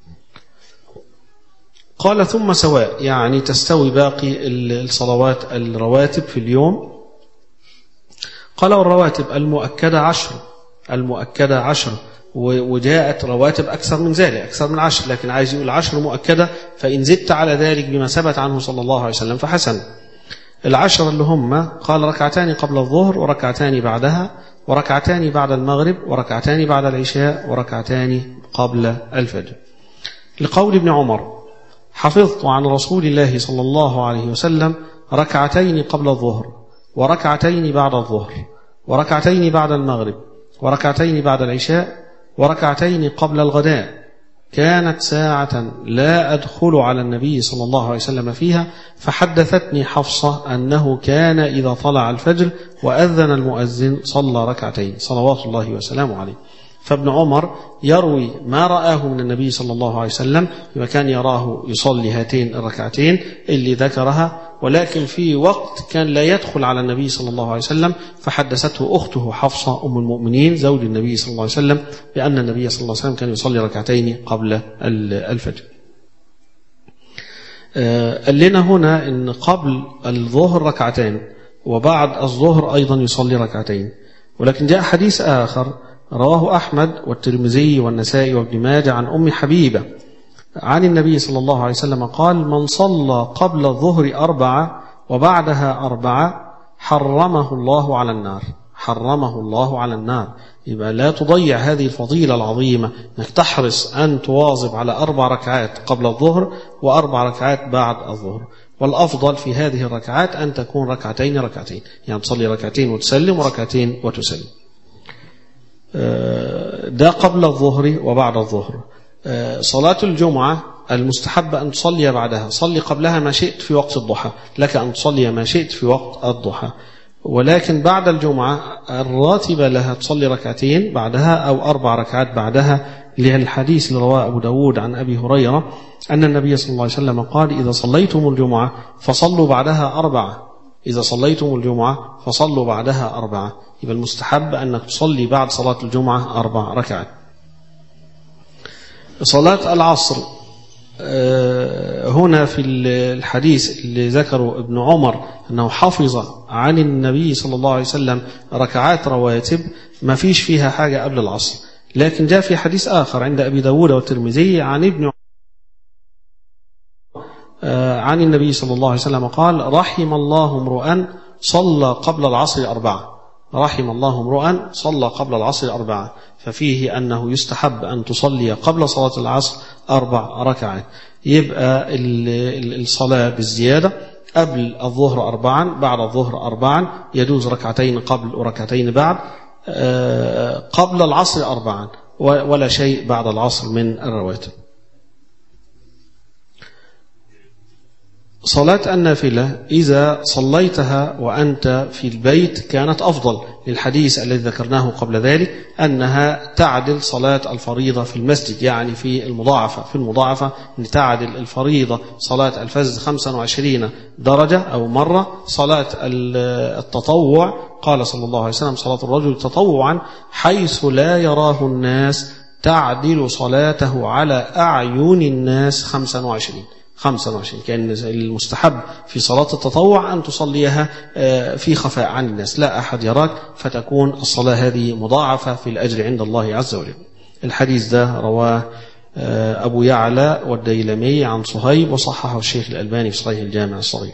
قال: ثم سواء، يعني تستوي باقي الصلوات الرواتب في اليوم. قال: والرواتب المؤكدة 10، المؤكدة 10، وجاءت رواتب أكثر من ذلك، أكثر من 10، لكن عايز يقول 10 مؤكدة، فإن زدت على ذلك بما ثبت عنه صلى الله عليه وسلم فحسن. 10 اللي هم قال: ركعتان قبل الظهر، وركعتان بعدها، وركعتان بعد المغرب، وركعتان بعد العشاء، وركعتان قبل الفجر. لقول ابن عمر: حفظت عن رسول الله صلى الله عليه وسلم ركعتين قبل الظهر، وركعتين بعد الظهر، وركعتين بعد المغرب، وركعتين بعد العشاء، وركعتين قبل الغداء، كانت ساعة لا أدخل على النبي صلى الله عليه وسلم فيها، فحدثتني حفصة أنه كان إذا طلع الفجر وأذن المؤذن صلى ركعتين صلوات الله وسلامه عليه. فابن عمر يروي ما رآه من النبي صلى الله عليه وسلم، وكان يراه يصلي هاتين الركعتين اللي ذكرها، ولكن في وقت كان لا يدخل على النبي صلى الله عليه وسلم، فحدثته أخته حفصة أم المؤمنين زوج النبي صلى الله عليه وسلم بأن النبي صلى الله عليه وسلم كان يصلي ركعتين قبل الفجر. قال لنا هنا إن قبل الظهر ركعتين وبعد الظهر أيضا يصلي ركعتين، ولكن جاء حديث آخر رواه أحمد والترمذي والنسائي وابن ماجه عن أم حبيبة عن النبي صلى الله عليه وسلم قال: من صلى قبل الظهر 4 وبعدها 4 حرمه الله على النار. حرمه الله على النار. يبقى لا تضيع هذه الفضيلة العظيمة، انك تحرص أن تواظب على 4 ركعات قبل الظهر و4 ركعات بعد الظهر. والأفضل في هذه الركعات أن تكون ركعتين ركعتين، يعني تصلي ركعتين وتسلم وركعتين وتسلم. ده قبل الظهر وبعد الظهر. صلاة الجمعة المستحب أن تصلي بعدها، صلي قبلها ما شئت في وقت الضحى، لك أن تصلي ما شئت في وقت الضحى، ولكن بعد الجمعة الراتبة لها تصلي ركعتين بعدها أو 4 ركعات بعدها، للحديث اللي رواه أبو داود عن أبي هريرة أن النبي صلى الله عليه وسلم قال: إذا صليتم الجمعة فصلوا بعدها 4. إذا صليتم الجمعة فصلوا بعدها 4. يبقى المستحب أنك تصلي بعد صلاة الجمعة 4 ركعات. صلاة العصر هنا في الحديث اللي ذكره ابن عمر أنه حفظ عن النبي صلى الله عليه وسلم ركعات رواتب، ما فيش فيها حاجة قبل العصر. لكن جاء في حديث آخر عند أبي داود والترمذي عن ابن عمر عن النبي صلى الله عليه وسلم قال: رحم الله امرؤا صلى قبل العصر 4. رحم الله امرؤا صلى قبل العصر 4. ففيه أنه يستحب أن تصلي قبل صلاة العصر 4 ركعات. يبقى الصلاة بالزيادة قبل الظهر 4، بعد الظهر 4، يجوز ركعتين قبل وركعتين بعد، قبل العصر 4 ولا شيء بعد العصر من الرواتب. صلاة النافلة إذا صليتها وأنت في البيت كانت أفضل، للحديث الذي ذكرناه قبل ذلك أنها تعدل صلاة الفريضة في المسجد، يعني في المضاعفة أن تعدل الفريضة صلاة الفجر 25 درجة أو مرة. صلاة التطوع قال صلى الله عليه وسلم: صلاة الرجل تطوعا حيث لا يراه الناس تعدل صلاته على أعين الناس 25. كان المستحب في صلاة التطوع أن تصليها في خفاء عن الناس، لا أحد يراك، فتكون الصلاة هذه مضاعفة في الأجر عند الله عز وجل. الحديث ده رواه أبو يعلى والديلمي عن صهيب، وصححه الشيخ الألباني في صحيح الجامع الصغير.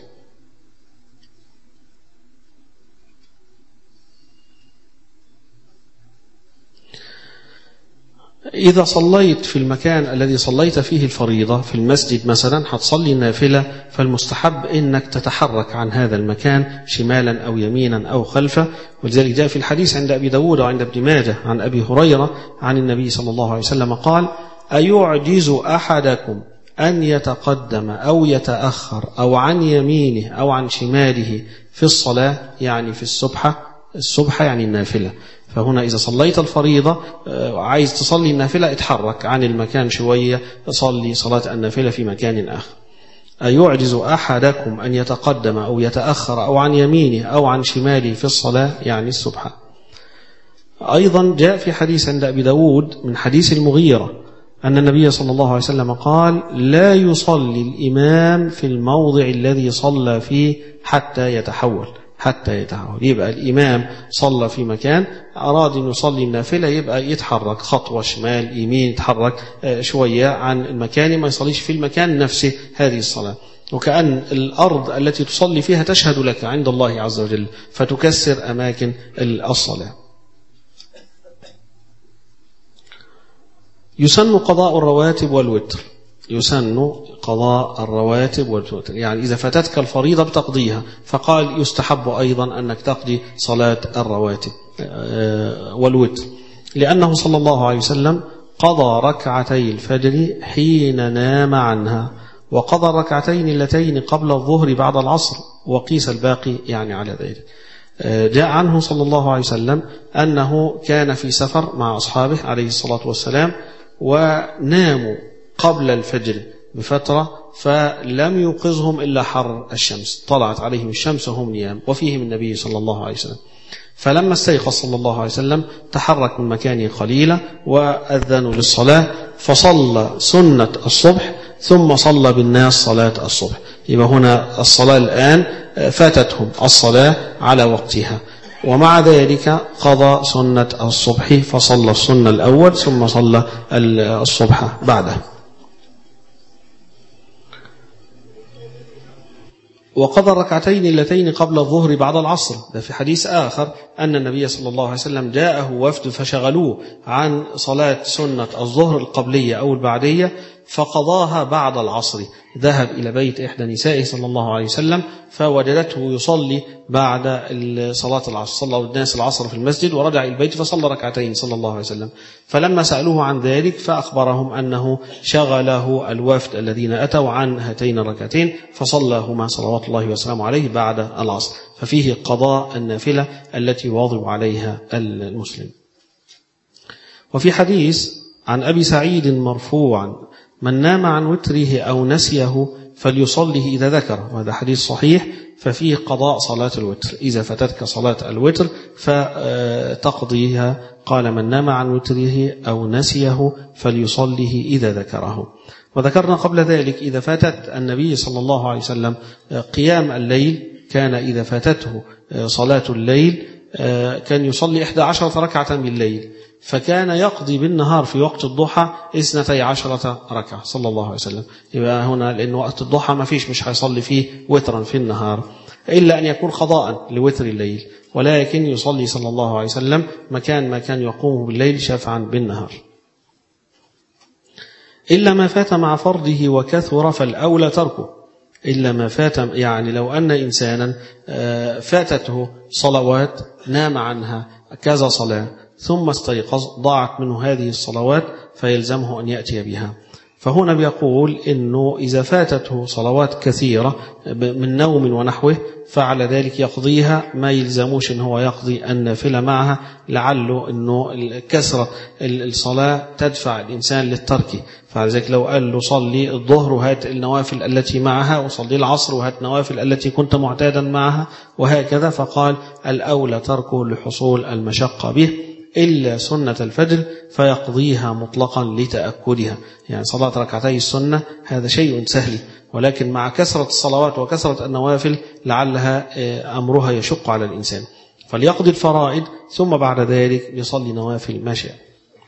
إذا صليت في المكان الذي صليت فيه الفريضة في المسجد مثلا هتصلي النافلة، فالمستحب إنك تتحرك عن هذا المكان شمالا أو يمينا أو خلفه. ولذلك جاء في الحديث عند أبي داود وعند ابن ماجه عن أبي هريرة عن النبي صلى الله عليه وسلم قال: أيعجز أحدكم أن يتقدم أو يتأخر أو عن يمينه أو عن شماله في الصلاة، يعني في السبحة يعني النافلة. فهنا إذا صليت الفريضة عايز تصلي النافلة اتحرك عن المكان شوية، صلي صلاة النافلة في مكان آخر. أيعجز أحدكم أن يتقدم أو يتأخر أو عن يمينه أو عن شماله في الصلاة، يعني السبحة. أيضا جاء في حديث عند أبي داود من حديث المغيرة أن النبي صلى الله عليه وسلم قال: لا يصلي الإمام في الموضع الذي صلى فيه حتى يتحول. يبقى الإمام صلى في مكان، أراد أن يصلي النافلة، يبقى يتحرك خطوة شمال يمين، يتحرك شوية عن المكان، ما يصليش في المكان نفسه هذه الصلاة. وكأن الأرض التي تصلي فيها تشهد لك عند الله عز وجل، فتكسر أماكن الصلاة. يسن قضاء الرواتب والوتر. يسن قضاء الرواتب والوتر، يعني إذا فاتتك الفريضة بتقضيها. فقال يستحب أيضا أنك تقضي صلاة الرواتب والوتر، لأنه صلى الله عليه وسلم قضى ركعتي الفجر حين نام عنها، وقضى الركعتين اللتين قبل الظهر بعد العصر، وقيس الباقي يعني على ذلك. جاء عنه صلى الله عليه وسلم أنه كان في سفر مع أصحابه عليه الصلاة والسلام، وناموا قبل الفجر بفترة، فلم يوقظهم إلا حر الشمس، طلعت عليهم الشمس وهم نيام، وفيهم النبي صلى الله عليه وسلم. فلما استيقظ صلى الله عليه وسلم تحرك من مكانه قليلا وأذنوا للصلاة، فصلى سنة الصبح ثم صلى بالناس صلاة الصبح. يبقى هنا الصلاة الآن فاتتهم الصلاة على وقتها، ومع ذلك قضى سنة الصبح، فصلى السنة الأول ثم صلى الصبح بعده. وقضى الركعتين اللتين قبل الظهر بعد العصر. ده في حديث آخر أن النبي صلى الله عليه وسلم جاءه وفد فشغلوه عن صلاة سنة الظهر القبلية أو البعدية، فقضاها بعد العصر. ذهب إلى بيت إحدى نسائه صلى الله عليه وسلم فوجدته يصلي بعد صلاة العصر، صلى الناس العصر في المسجد ورجع إلى البيت فصلى ركعتين صلى الله عليه وسلم. فلما سألوه عن ذلك فأخبرهم أنه شغله الوفد الذين أتوا عن هاتين الركعتين فصلىهما صلوات الله وسلامه عليه بعد العصر. ففيه قضاء النافلة التي يواظب عليها المسلم. وفي حديث عن أبي سعيد مرفوعا: من نام عن وتره أو نسيه فليصله إذا ذكر. وهذا حديث صحيح، ففيه قضاء صلاة الوتر. إذا فاتتك صلاة الوتر فتقضيها. قال: من نام عن وتره أو نسيه فليصله إذا ذكره. وذكرنا قبل ذلك إذا فاتت النبي صلى الله عليه وسلم قيام الليل، كان إذا فاتته صلاة الليل كان يصلي 11 ركعة بالليل، فكان يقضي بالنهار في وقت الضحى 12 ركعة صلى الله عليه وسلم. يبقى هنا لأن وقت الضحى ما فيش، مش هيصلي فيه وترا في النهار إلا أن يكون قضاء لوتر الليل، ولكن يصلي صلى الله عليه وسلم مكان ما كان يقوم بالليل شفعا بالنهار. إلا ما فات مع فرضه وكثر فالأولى تركه. إلا ما فات يعني لو أن إنسانا فاتته صلوات نام عنها كذا صلاة ثم استيقظ ضاعت منه هذه الصلوات فيلزمه أن يأتي بها. فهنا بيقول إنه إذا فاتته صلوات كثيرة من نوم ونحوه فعلى ذلك يقضيها، ما يلزموش إن هو يقضي النافلة معها، لعله إنه كثرة الصلاة تدفع الإنسان للترك. فلذلك لو قال له صلي الظهر وهات النوافل التي معها، وصلي العصر وهات النوافل التي كنت معتادا معها، وهكذا، فقال الأولى تركه لحصول المشقة به، إلا سنة الفجر فيقضيها مطلقا لتأكدها. يعني صلاة ركعتي السنة هذا شيء سهل، ولكن مع كثرة الصلوات وكثرة النوافل لعلها أمرها يشق على الإنسان، فليقضي الفرائض ثم بعد ذلك يصلي نوافل ما شاء.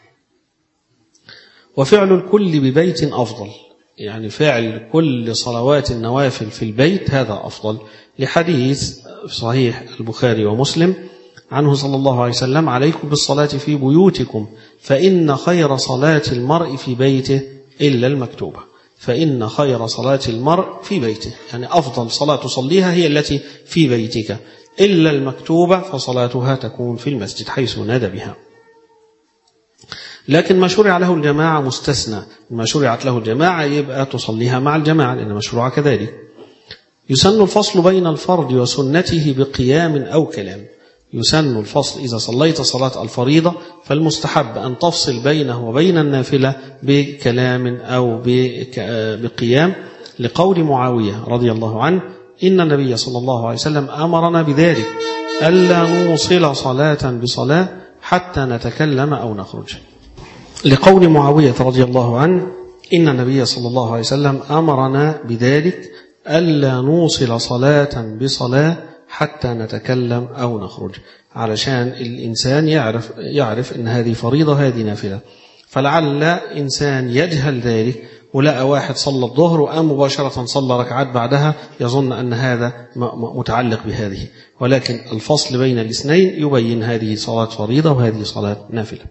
وفعل الكل ببيت أفضل، يعني فعل كل صلوات النوافل في البيت هذا أفضل، لحديث صحيح البخاري ومسلم عنه صلى الله عليه وسلم: عليكم بالصلاة في بيوتكم فإن خير صلاة المرء في بيته إلا المكتوبة. فإن خير صلاة المرء في بيته، يعني أفضل صلاة تصليها هي التي في بيتك، إلا المكتوبة فصلاتها تكون في المسجد حيث نادى بها. لكن ما شرع له الجماعة مستثنى، ما شرعت له الجماعة يبقى تصليها مع الجماعة لأن مشروع كذلك. يسن الفصل بين الفرض وسنته بقيام أو كلام. يسن الفصل إذا صليت صلاة الفريضة فالمستحب أن تفصل بينه وبين النافلة بكلام أو بقيام، لقول معاوية رضي الله عنه: إن النبي صلى الله عليه وسلم أمرنا بذلك ألا نوصل صلاة بصلاة حتى نتكلم أو نخرج. لقول معاوية رضي الله عنه: إن النبي صلى الله عليه وسلم أمرنا بذلك ألا نوصل صلاة بصلاة حتى نتكلم أو نخرج، علشان الإنسان يعرف أن هذه فريضة هذه نافلة. فلعل إنسان يجهل ذلك ولقى واحد صلى الظهر وقام مباشرة صلى ركعات بعدها يظن أن هذا متعلق بهذه، ولكن الفصل بين الاثنين يبين هذه صلاة فريضة وهذه صلاة نافلة.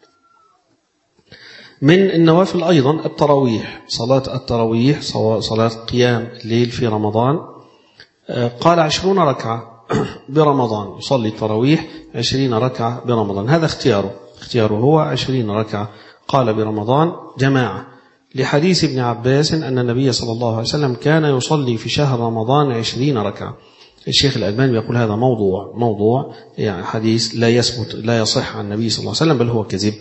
من النوافل أيضا التراويح، صلاة التراويح صلاة قيام الليل في رمضان. قال 20 ركعة برمضان، يصلي التراويح 20 ركعة برمضان، هذا اختياره هو 20 ركعة. قال برمضان جماعة لحديث ابن عباس أن النبي صلى الله عليه وسلم كان يصلي في شهر رمضان 20 ركعة. الشيخ الألباني يقول هذا موضوع يعني حديث لا يثبت لا يصح عن النبي صلى الله عليه وسلم، بل هو كذب،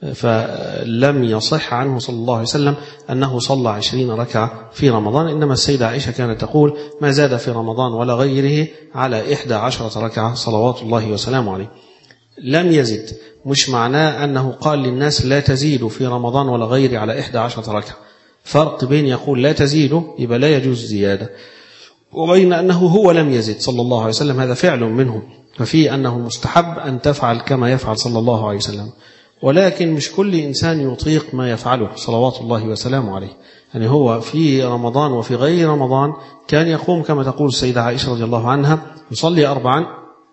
فلم يصح عنه صلى الله عليه وسلم أنه صلى 20 ركعة في رمضان، إنما السيدة عائشة كانت تقول ما زاد في رمضان ولا غيره على 11 ركعة صلوات الله وسلامه عليه. لم يزد مش معناه أنه قال للناس لا تزيدوا في رمضان ولا غيره على 11 ركعة، فرق بين يقول لا تزيدوا يبقى لا يجوز زيادة، وبين أنه هو لم يزد صلى الله عليه وسلم، هذا فعل منه، ففي أنه مستحب أن تفعل كما يفعل صلى الله عليه وسلم، ولكن مش كل إنسان يطيق ما يفعله صلوات الله وسلامه عليه. يعني هو في رمضان وفي غير رمضان كان يقوم كما تقول السيدة عائشة رضي الله عنها يصلي 4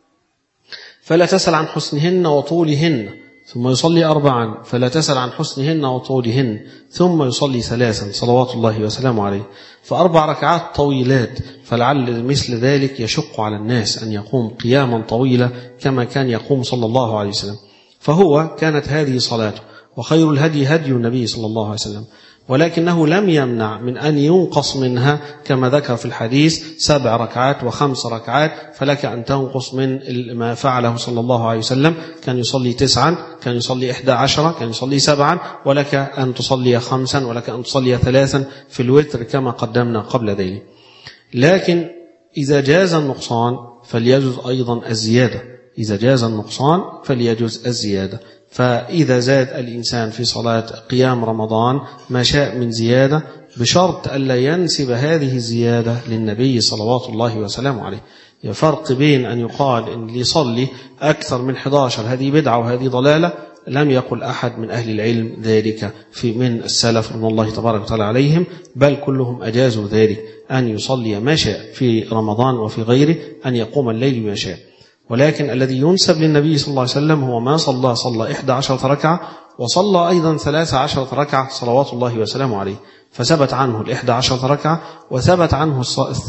فلا تسأل عن حسنهن وطولهن، ثم يصلي 4 فلا تسأل عن حسنهن وطولهن، ثم يصلي 3 صلوات الله وسلامه عليه، ف4 ركعات طويلات، فلعل مثل ذلك يشق على الناس أن يقوم قياما طويلا كما كان يقوم صلى الله عليه وسلم. فهو كانت هذه صلاته، وخير الهدي هدي النبي صلى الله عليه وسلم، ولكنه لم يمنع من أن ينقص منها كما ذكر في الحديث 7 ركعات و5 ركعات، فلك أن تنقص من ما فعله صلى الله عليه وسلم، كان يصلي 9، كان يصلي 11، كان يصلي 7، ولك أن تصلي 5، ولك أن تصلي 3 في الوتر كما قدمنا قبل ذلك. لكن إذا جاز النقصان فليجوز أيضا الزيادة، إذا جاز النقصان فليجوز الزيادة. فإذا زاد الإنسان في صلاة قيام رمضان ما شاء من زيادة، بشرط ألا ينسب هذه الزيادة للنبي صلوات الله وسلامه عليه. فرق بين أن يقال إن اللي يصلي أكثر من 11 هذه بدعة وهذه ضلالة، لم يقل أحد من أهل العلم ذلك من السلف رضي الله تبارك وتعالى عليهم، بل كلهم أجازوا ذلك، أن يصلي ما شاء في رمضان وفي غيره، أن يقوم الليل ما شاء. ولكن الذي ينسب للنبي صلى الله عليه وسلم هو ما صلى 11 ركعة، وصلى أيضا 13 ركعة صلوات الله وسلامه عليه، فثبت عنه 11 ركعة وثبت عنه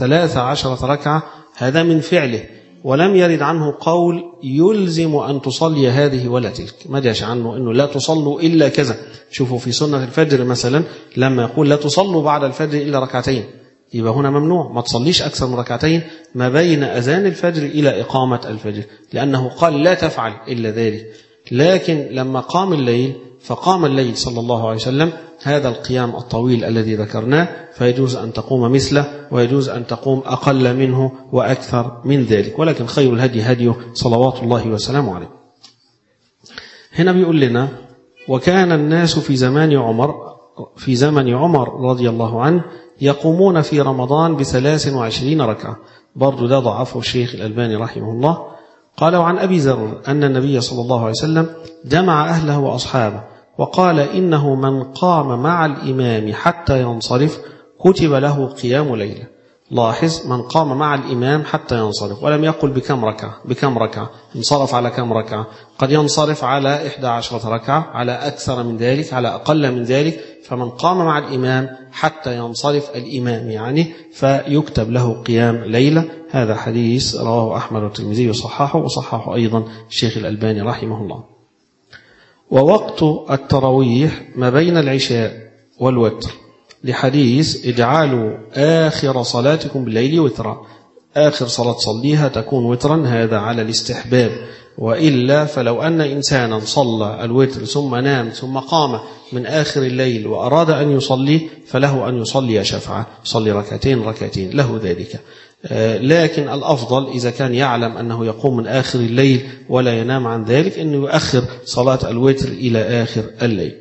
13 ركعة، هذا من فعله، ولم يرد عنه قول يلزم أن تصلي هذه ولا تلك، ما جاش عنه أنه لا تصلوا إلا كذا. شوفوا في سنة الفجر مثلا لما يقول لا تصلوا بعد الفجر إلا 2 ركعتين، يبقى هنا ممنوع ما تصليش أكثر من 2 ركعتين ما بين أذان الفجر إلى إقامة الفجر، لأنه قال لا تفعل إلا ذلك. لكن لما قام الليل فقام الليل صلى الله عليه وسلم هذا القيام الطويل الذي ذكرناه، فيجوز أن تقوم مثله، ويجوز أن تقوم أقل منه وأكثر من ذلك، ولكن خير الهدي هديه صلوات الله وسلامه عليه. هنا بيقول لنا وكان الناس في زمن عمر رضي الله عنه يقومون في رمضان ب23 ركعة، برضو ده ضعفه الشيخ الألباني رحمه الله. قال وعن أبي ذر أن النبي صلى الله عليه وسلم جمع أهله وأصحابه وقال إنه من قام مع الإمام حتى ينصرف كتب له قيام ليلة. لاحظ من قام مع الإمام حتى ينصرف، ولم يقل بكم ركعة انصرف على كم ركعة، قد ينصرف على 11 ركعة، على أكثر من ذلك، على أقل من ذلك، فمن قام مع الإمام حتى ينصرف الإمام يعني فيكتب له قيام ليلة. هذا حديث رواه أحمد والترمذي وصححه أيضا الشيخ الألباني رحمه الله. ووقت التراويح ما بين العشاء والوتر، لحديث اجعلوا آخر صلاتكم بالليل وترا، آخر صلاة صليها تكون وترا، هذا على الاستحباب، وإلا فلو أن إنسانا صلى الوتر ثم نام ثم قام من آخر الليل وأراد أن يصلي فله أن يصلي شفعة، يصلي ركعتين له ذلك. لكن الأفضل إذا كان يعلم أنه يقوم من آخر الليل ولا ينام عن ذلك أنه يؤخر صلاة الوتر إلى آخر الليل.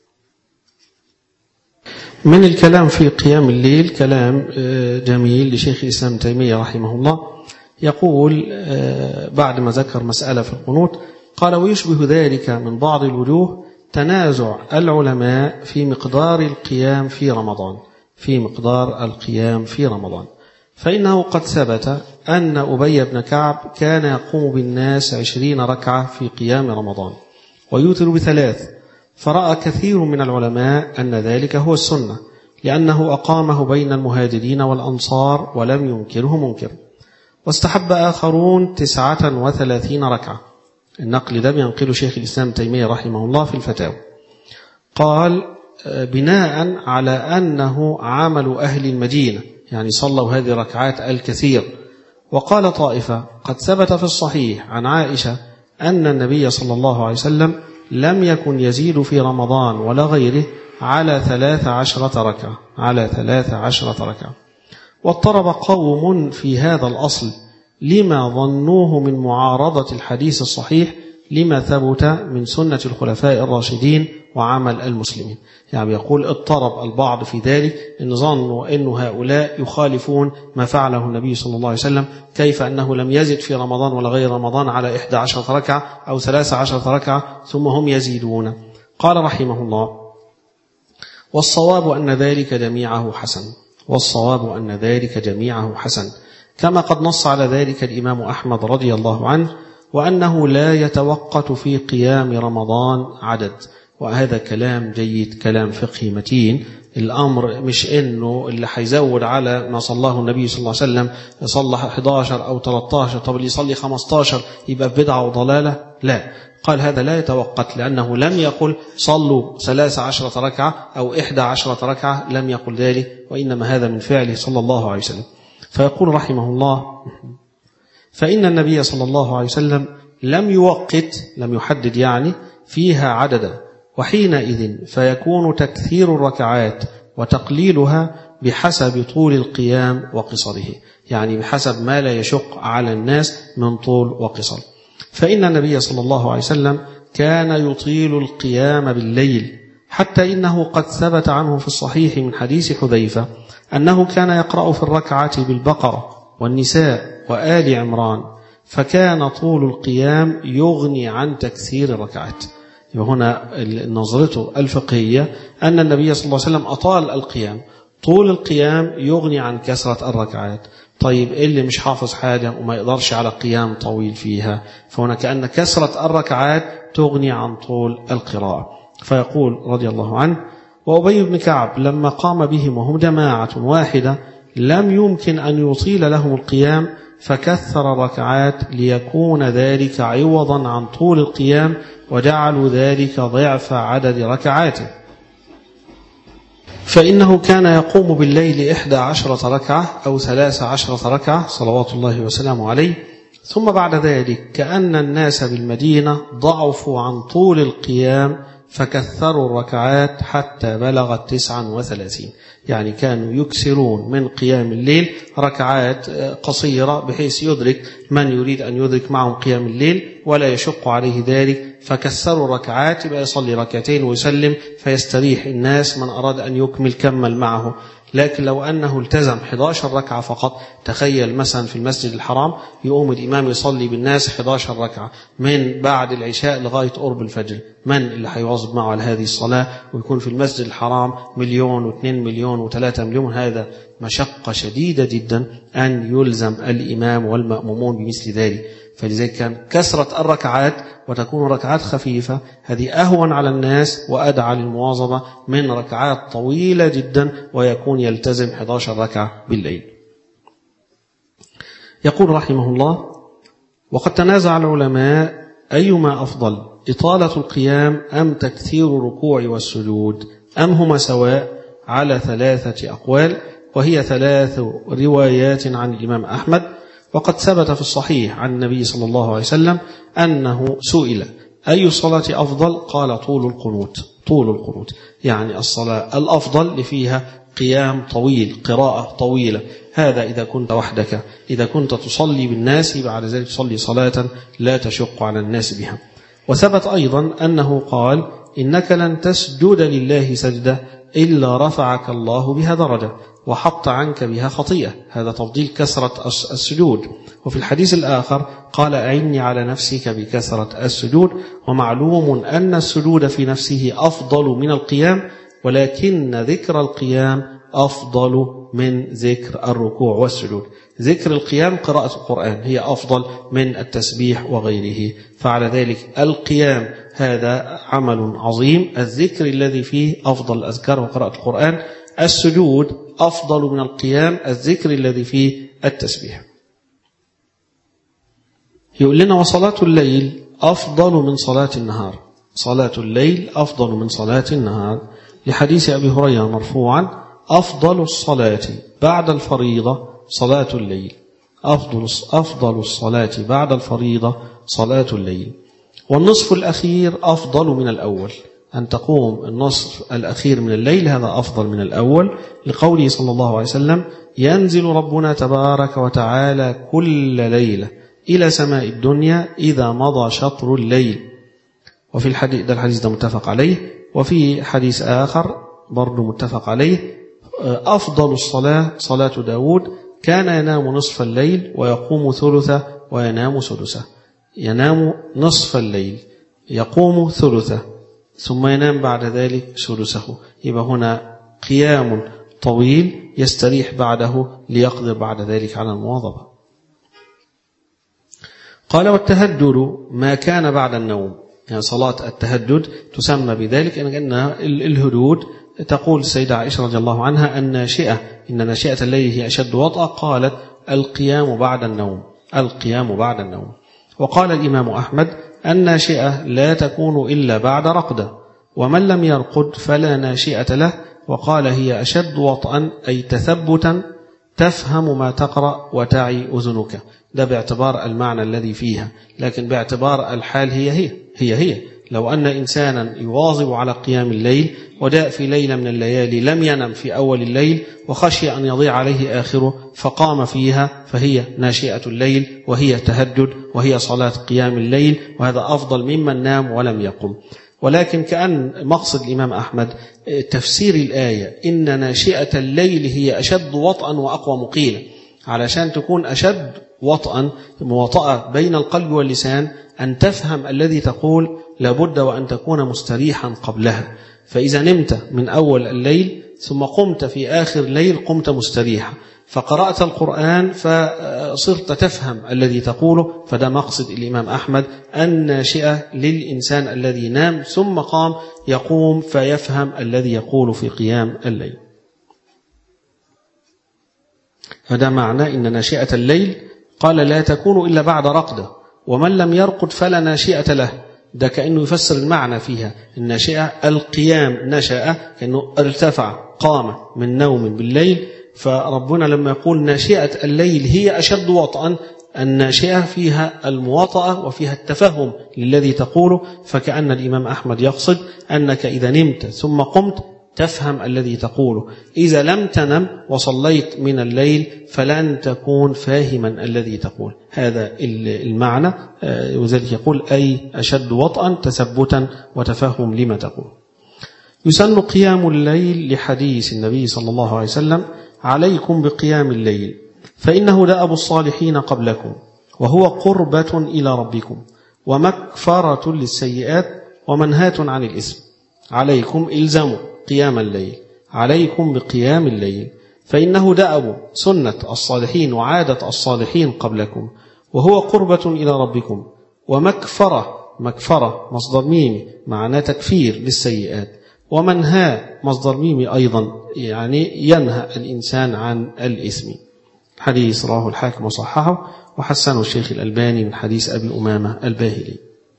من الكلام في قيام الليل كلام جميل لشيخ الإسلام تيمية رحمه الله، يقول بعد ما ذكر مسألة في القنوت قال ويشبه ذلك من بعض الوجوه تنازع العلماء في مقدار القيام في رمضان، فإنه قد ثبت أن أبي بن كعب كان يقوم بالناس 20 ركعة في قيام رمضان ويوتر ب3، فرأى كثير من العلماء أن ذلك هو السنة، لأنه أقامه بين المهاجرين والأنصار ولم ينكره منكر. واستحب آخرون 39 ركعة، النقل ده بينقله شيخ الإسلام تيمية رحمه الله في الفتاوى. قال بناء على أنه عمل أهل المدينة، يعني صلوا هذه الركعات الكثير. وقال طائفة قد ثبت في الصحيح عن عائشة أن النبي صلى الله عليه وسلم لم يكن يزيد في رمضان ولا غيره على 13 ركعة. واضطرب قوم في هذا الأصل لما ظنوه من معارضة الحديث الصحيح لما ثبت من سنة الخلفاء الراشدين وعمل المسلمين. يعني يقول اضطرب البعض في ذلك إن ظنوا أن هؤلاء يخالفون ما فعله النبي صلى الله عليه وسلم، كيف أنه لم يزد في رمضان ولا غير رمضان على 11 ركعة أو 13 ركعة ثم هم يزيدون. قال رحمه الله والصواب أن ذلك جميعه حسن كما قد نص على ذلك الإمام أحمد رضي الله عنه، وأنه لا يتوقت في قيام رمضان عدد. وهذا كلام جيد، كلام فقهي متين. الأمر مش إنه اللي حيزود على ما صلاه النبي صلى الله عليه وسلم يصلى 11 أو 13، طب اللي يصلي 15 يبقى بدعة وضلالة. لا، قال هذا لا يتوقت، لأنه لم يقل صلوا 13 ركعة أو 11 ركعة، لم يقل ذلك، وإنما هذا من فعله صلى الله عليه وسلم. فيقول رحمه الله فإن النبي صلى الله عليه وسلم لم يحدد يعني فيها عددا، وحينئذ فيكون تكثير الركعات وتقليلها بحسب طول القيام وقصره، يعني بحسب ما لا يشق على الناس من طول وقصر. فإن النبي صلى الله عليه وسلم كان يطيل القيام بالليل، حتى إنه قد ثبت عنه في الصحيح من حديث حذيفة أنه كان يقرأ في الركعة بالبقرة والنساء وآل عمران، فكان طول القيام يغني عن تكثير الركعات. وهنا نظرته الفقهية أن النبي صلى الله عليه وسلم أطال القيام، طول القيام يغني عن كثرة الركعات. طيب اللي مش حافظ حاجة وما يقدرش على قيام طويل فيها، فهنا كأن كثرة الركعات تغني عن طول القراءة. فيقول رضي الله عنه وأبي بن كعب لما قام بهم وهم جماعة واحدة لم يمكن أن يطيل لهم القيام، فكثر الركعات ليكون ذلك عوضا عن طول القيام، وجعلوا ذلك ضعف عدد ركعاته. فإنه كان يقوم بالليل 11 ركعة أو 13 ركعة صلوات الله وسلامه عليه، ثم بعد ذلك كأن الناس بالمدينة ضعفوا عن طول القيام فكثروا الركعات حتى بلغت 39، يعني كانوا يكسرون من قيام الليل ركعات قصيرة بحيث يدرك من يريد أن يدرك معهم قيام الليل ولا يشق عليه ذلك، فكسروا الركعات، يبقى يصلي ركعتين ويسلم فيستريح الناس، من أراد أن يكمل كمل معه. لكن لو أنه التزم 11 ركعة فقط، تخيل مثلا في المسجد الحرام يقوم الإمام يصلي بالناس 11 ركعة من بعد العشاء لغاية قرب الفجر، من اللي هيواظب معه على هذه الصلاة؟ ويكون في المسجد الحرام 1,000,000 و2 مليون و3 مليون. هذا مشقة شديدة جدا أن يلزم الإمام والمأمومون بمثل ذلك. فلذلك كان كثرة الركعات وتكون ركعات خفيفة هذه أهون على الناس وأدعى للمواظبة من ركعات طويلة جدا ويكون يلتزم 11 ركعة بالليل. يقول رحمه الله وقد تنازع العلماء أيما أفضل، إطالة القيام أم تكثير الركوع والسجود، أم هما سواء؟ على 3 أقوال، وهي 3 روايات عن الإمام أحمد. وقد ثبت في الصحيح عن النبي صلى الله عليه وسلم أنه سئل أي الصلاة أفضل؟ قال طول القنوت، يعني الصلاة الأفضل اللي فيها قيام طويل، قراءة طويلة. هذا إذا كنت وحدك، إذا كنت تصلي بالناس بعد ذلك تصلي صلاة لا تشق على الناس بها. وثبت أيضا أنه قال إنك لن تسجد لله سجدة إلا رفعك الله بها درجة وحط عنك بها خطيئة، هذا تفضيل كثرة السجود. وفي الحديث الآخر قال أعني على نفسك بكثرة السجود. ومعلوم أن السجود في نفسه أفضل من القيام، ولكن ذكر القيام أفضل من ذكر الركوع والسجود. ذكر القيام قراءة القرآن هي أفضل من التسبيح وغيره، فعلى ذلك القيام هذا عمل عظيم، الذكر الذي فيه أفضل الأذكار وقراءة القرآن، السجود أفضل من القيام، الذكر الذي فيه التسبيح. يقول لنا وصلاة الليل أفضل من صلاة النهار. صلاة الليل أفضل من صلاة النهار، لحديث أبي هريرة مرفوعا: أفضل الصلاة بعد الفريضة صلاة الليل، أفضل الصلاة بعد الفريضة صلاة الليل. والنصف الأخير أفضل من الأول، أن تقوم النصف الأخير من الليل هذا أفضل من الأول، لقوله صلى الله عليه وسلم: ينزل ربنا تبارك وتعالى كل ليلة إلى سماء الدنيا إذا مضى شطر الليل. وفي الحديث ده متفق عليه. وفي حديث آخر برضو متفق عليه: أفضل الصلاة صلاة داود، كان ينام نصف الليل ويقوم ثلثه وينام سدسه. ينام نصف الليل، يقوم ثلثه، ثم ينام بعد ذلك سدسه. يبقى هنا قيام طويل يستريح بعده ليقدر بعد ذلك على المواظبة. قال: والتهجد ما كان بعد النوم، يعني صلاة التهجد تسمى بذلك أن الهدود. تقول السيدة عائشة رضي الله عنها: إن ناشئة الليل هي أشد وطأ، قالت: القيام بعد النوم، القيام بعد النوم. وقال الإمام أحمد: الناشئة لا تكون إلا بعد رقدة، ومن لم يرقد فلا ناشئة له. وقال: هي أشد وطئا، أي تثبتا، تفهم ما تقرأ وتعي أذنك. ده باعتبار المعنى الذي فيها، لكن باعتبار الحال هي. لو أن إنسانا يواظب على قيام الليل وداء في ليلة من الليالي لم ينم في أول الليل وخشي أن يضيع عليه آخره فقام فيها، فهي ناشئة الليل، وهي تهجد، وهي صلاة قيام الليل، وهذا أفضل ممن نام ولم يقم. ولكن كأن مقصد الإمام أحمد تفسير الآية إن ناشئة الليل هي أشد وطئا وأقوى مقيلة، علشان تكون أشد وطئا مواطأة بين القلب واللسان، أن تفهم الذي تقول لابد وأن تكون مستريحا قبلها. فإذا نمت من أول الليل ثم قمت في آخر الليل قمت مستريحا، فقرأت القرآن فصرت تفهم الذي تقوله. فده مقصد الإمام أحمد، الناشئة للإنسان الذي نام ثم قام يقوم فيفهم الذي يقول في قيام الليل. هذا معنى إن ناشئة الليل قال لا تكون إلا بعد رقدة، ومن لم يرقد فلا ناشئة له. ده كأنه يفسر المعنى فيها. الناشئة القيام، نشأ كأنه ارتفع، قام من نوم بالليل. فربنا لما يقول ناشئة الليل هي أشد وطئا، الناشئة فيها المواطأة وفيها التفهم للذي تقوله. فكأن الإمام أحمد يقصد أنك إذا نمت ثم قمت تفهم الذي تقوله. إذا لم تنم وصليت من الليل فلن تكون فاهما الذي تقول. هذا المعنى، وذلك يقول أي أشد وطئا، تثبتا وتفهم لما تقول. يسن قيام الليل لحديث النبي صلى الله عليه وسلم: عليكم بقيام الليل فإنه دأب الصالحين قبلكم، وهو قربة إلى ربكم ومكفرة للسيئات ومنهاة عن الإثم. عليكم إلزموا قيام الليل، عليكم بقيام الليل، فإنه دأب سنة الصالحين وعادة الصالحين قبلكم، وهو قربة إلى ربكم، مكفرة مصدر ميمي معناه تكفير للسيئات، ومنهى مصدر ميمي أيضا يعني ينهى الإنسان عن الإثم. حديث رواه الحاكم وصححه وحسنه الشيخ الألباني من حديث أبي أمامة الباهلي.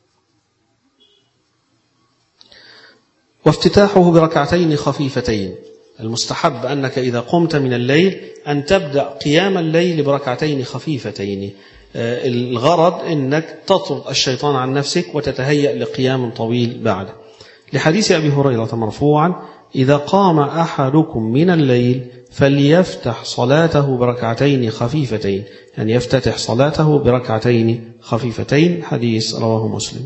وافتتاحه بركعتين خفيفتين. المستحب أنك إذا قمت من الليل أن تبدأ قيام الليل بركعتين خفيفتين. الغرض أنك تطرد الشيطان عن نفسك وتتهيأ لقيام طويل بعده. لحديث أبي هريرة مرفوعا: إذا قام أحدكم من الليل فليفتح صلاته بركعتين خفيفتين، يعني يفتتح صلاته بركعتين خفيفتين. حديث رواه مسلم.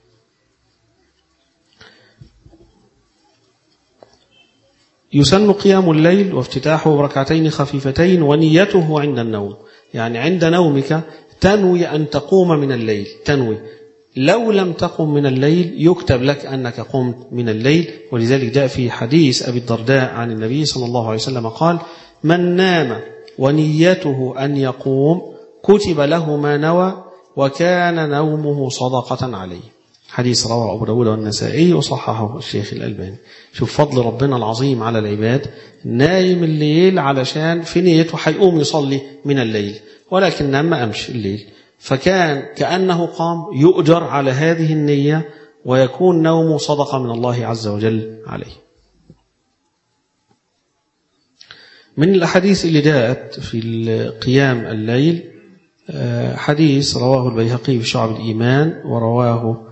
يسن قيام الليل وافتتاحه بركعتين خفيفتين ونيته عند النوم، يعني عند نومك تنوي أن تقوم من الليل، تنوي. لو لم تقم من الليل يكتب لك أنك قمت من الليل. ولذلك جاء في حديث أبي الدرداء عن النبي صلى الله عليه وسلم قال: من نام ونيته أن يقوم كتب له ما نوى وكان نومه صدقة عليه. حديث رواه أبو داود والنسائي وصححه الشيخ الألباني. شوف فضل ربنا العظيم على العباد، نايم الليل علشان في نيته حيقوم يصلي من الليل، ولكن نام ما أمشي الليل، فكان كأنه قام يؤجر على هذه النية ويكون نومه صدقة من الله عز وجل عليه. من الأحاديث اللي جاءت في قيام الليل حديث رواه البيهقي في شعب الإيمان، ورواه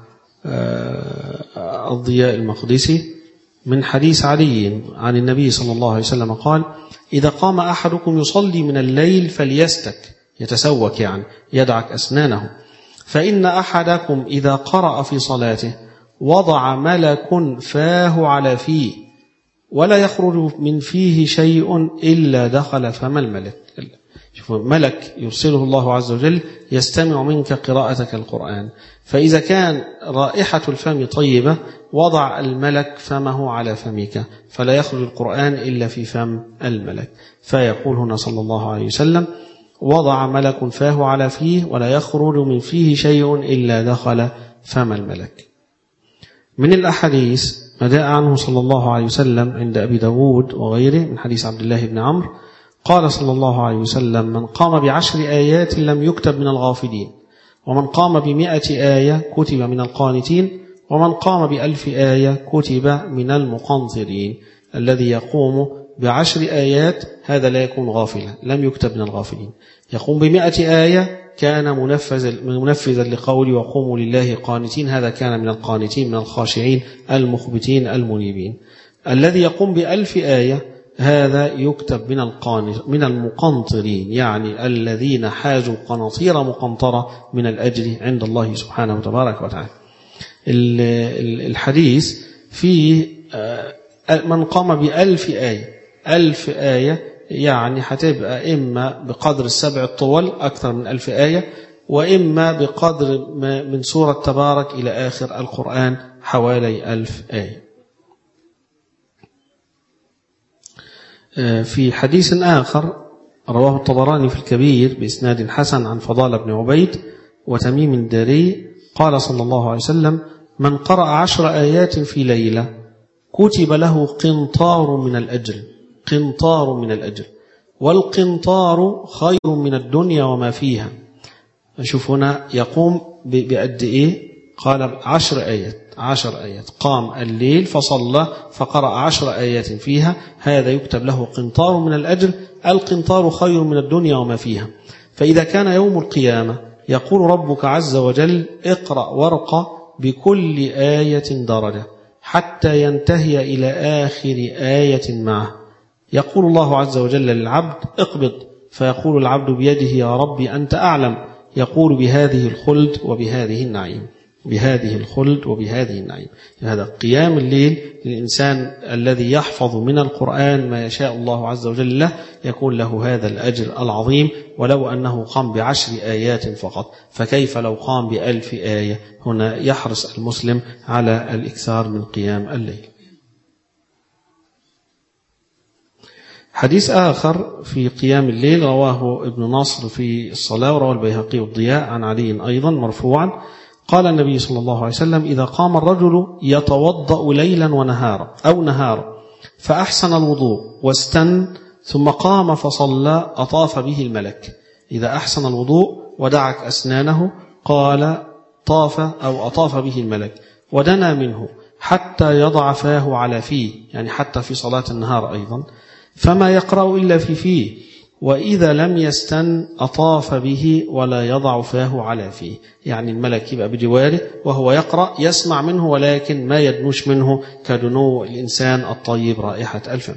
الضياء المقدسي من حديث علي عن النبي صلى الله عليه وسلم قال: إذا قام أحدكم يصلي من الليل فليستك، يتسوك يعني يدعك أسنانه، فإن أحدكم إذا قرأ في صلاته وضع ملك فاه على فيه ولا يخرج من فيه شيء إلا دخل فم الملك. شوفوا، ملك يرسله الله عز وجل يستمع منك قراءتك القرآن، فإذا كان رائحة الفم طيبة وضع الملك فمه على فمك فلا يخرج القرآن إلا في فم الملك. فيقول هنا صلى الله عليه وسلم: وضع ملك فاه على فيه ولا يخرج من فيه شيء إلا دخل فم الملك. من الأحاديث ما جاء عنه صلى الله عليه وسلم عند أبي داود وغيره من حديث عبد الله بن عمرو قال صلى الله عليه وسلم: من قام ب10 آيات لم يكتب من الغافلين، ومن قام ب100 آية كتب من القانتين، ومن قام ب1000 آية كتب من المقنطرين. الذي يقوم ب10 آيات هذا لا يكون غافلا، لم يكتب من الغافلين. يقوم ب100 آية كان منفذا لقول وقوموا لله قانتين، هذا كان من القانتين من الخاشعين المخبتين المنيبين. الذي يقوم ب1000 آية هذا يكتب من المقنطرين، يعني الذين حازوا قناطير مقنطرة من الأجر عند الله سبحانه وتبارك وتعالى. الحديث فيه من قام ب1000 آية، 1000 آية يعني هتبقى إما بقدر 7 الطول أكثر من 1000 آية، وإما بقدر من سورة تبارك إلى آخر القرآن حوالي 1000 آية. في حديث آخر رواه الطبراني في الكبير بإسناد حسن عن فضالة بن عبيد وتميم الداري قال صلى الله عليه وسلم: من قرأ 10 آيات في ليلة كتب له قنطار من الأجر، قنطار من الأجر، والقنطار خير من الدنيا وما فيها. شوف هنا يقوم بقد إيه؟ قال 10 آيات، 10 آيات، قام الليل فصلى فقرأ 10 آيات فيها، هذا يكتب له قنطار من الأجر، القنطار خير من الدنيا وما فيها. فإذا كان يوم القيامة يقول ربك عز وجل: اقرأ وارقى بكل آية درجة حتى ينتهي إلى آخر آية معه. يقول الله عز وجل للعبد: اقبض، فيقول العبد بيده: يا ربي أنت أعلم. يقول: بهذه الخلد وبهذه النعيم، بهذه الخلد وبهذه النعيم. هذا قيام الليل للإنسان الذي يحفظ من القرآن ما يشاء الله عز وجل له، يكون له هذا الأجر العظيم، ولو أنه قام ب10 آيات فقط، فكيف لو قام ب1000 آية؟ هنا يحرص المسلم على الإكثار من قيام الليل. حديث آخر في قيام الليل رواه ابن نصر في الصلاة، ورواه البيهقي والضياء عن علي أيضا مرفوعا قال النبي صلى الله عليه وسلم: إذا قام الرجل يتوضأ ليلا ونهارا أو نهارا فأحسن الوضوء واستن ثم قام فصلى أطاف به الملك. إذا أحسن الوضوء ودعك أسنانه قال طاف أو أطاف به الملك ودنا منه حتى يضع فاه على فيه، يعني حتى في صلاة النهار أيضا، فما يقرأ إلا في فيه، وإذا لم يستن أطاف به ولا يضع فاه على فيه، يعني الملك يبقى بجواره وهو يقرأ يسمع منه ولكن ما يدنوش منه كدنو الإنسان الطيب رائحة الفم.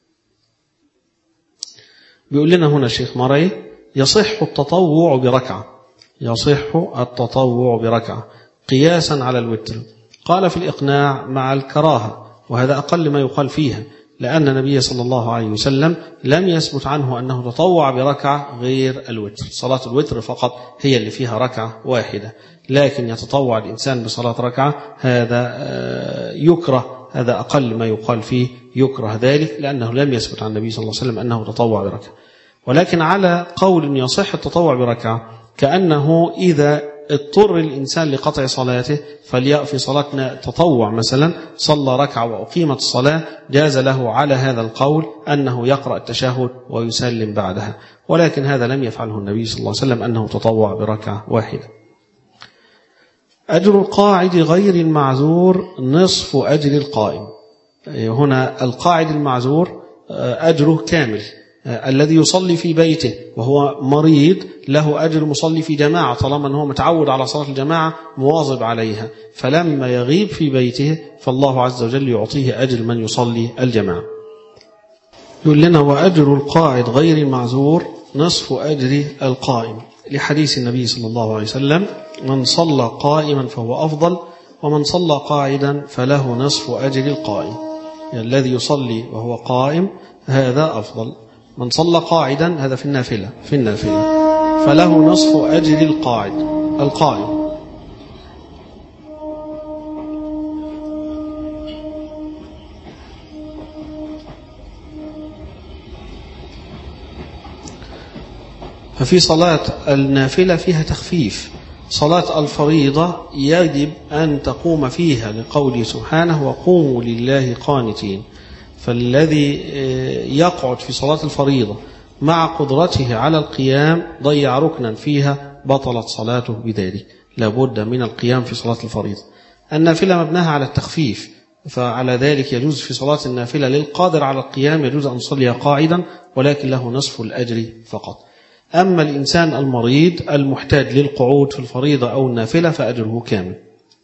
بيقول لنا هنا الشيخ مري: يصح التطوع بركعة، يصح التطوع بركعة قياسا على الوتر. قال في الإقناع: مع الكراهة، وهذا أقل ما يقال فيها، لأن النبي صلى الله عليه وسلم لم يثبت عنه أنه تطوع بركعة غير الوتر. صلاة الوتر فقط هي اللي فيها ركعة واحدة، لكن يتطوع الإنسان بصلاة ركعة هذا يكره، هذا أقل ما يقال فيه، يكره ذلك، لأنه لم يثبت عن النبي صلى الله عليه وسلم أنه تطوع بركعة. ولكن على قول يصح التطوع بركعة، كأنه إذا اضطر الإنسان لقطع صلاته في صلاتنا تطوع مثلا صلى ركعة وأقيمت الصلاة، جاز له على هذا القول أنه يقرأ التشهد ويسلم بعدها، ولكن هذا لم يفعله النبي صلى الله عليه وسلم أنه تطوع بركعة واحدة. أجر القاعد غير المعذور نصف أجر القائم. هنا القاعد المعذور أجره كامل، الذي يصلي في بيته وهو مريض له أجر مصلي في جماعة طالما أنه متعود على صلاة الجماعة مواظب عليها، فلما يغيب في بيته فالله عز وجل يعطيه أجر من يصلي الجماعة. يقول لنا وأجر القاعد غير المعذور نصف أجر القائم، لحديث النبي صلى الله عليه وسلم من صلى قائما فهو أفضل ومن صلى قاعدا فله نصف أجر القائم. يعني الذي يصلي وهو قائم هذا أفضل، من صلى قاعدا هذا في النافلة فله نصف أجر القائم. ففي صلاة النافلة فيها تخفيف. صلاة الفريضة يجب أن تقوم فيها لقوله سبحانه وقوموا لله قانتين، فالذي يقعد في صلاة الفريضة مع قدرته على القيام ضيع ركنا فيها بطلت صلاته بذلك، لابد من القيام في صلاة الفريضة. النافلة مبناها على التخفيف، فعلى ذلك يجوز في صلاة النافلة للقادر على القيام يجوز أن يصلي قاعدا ولكن له نصف الأجر فقط. أما الإنسان المريض المحتاج للقعود في الفريضة أو النافلة فأجره كامل.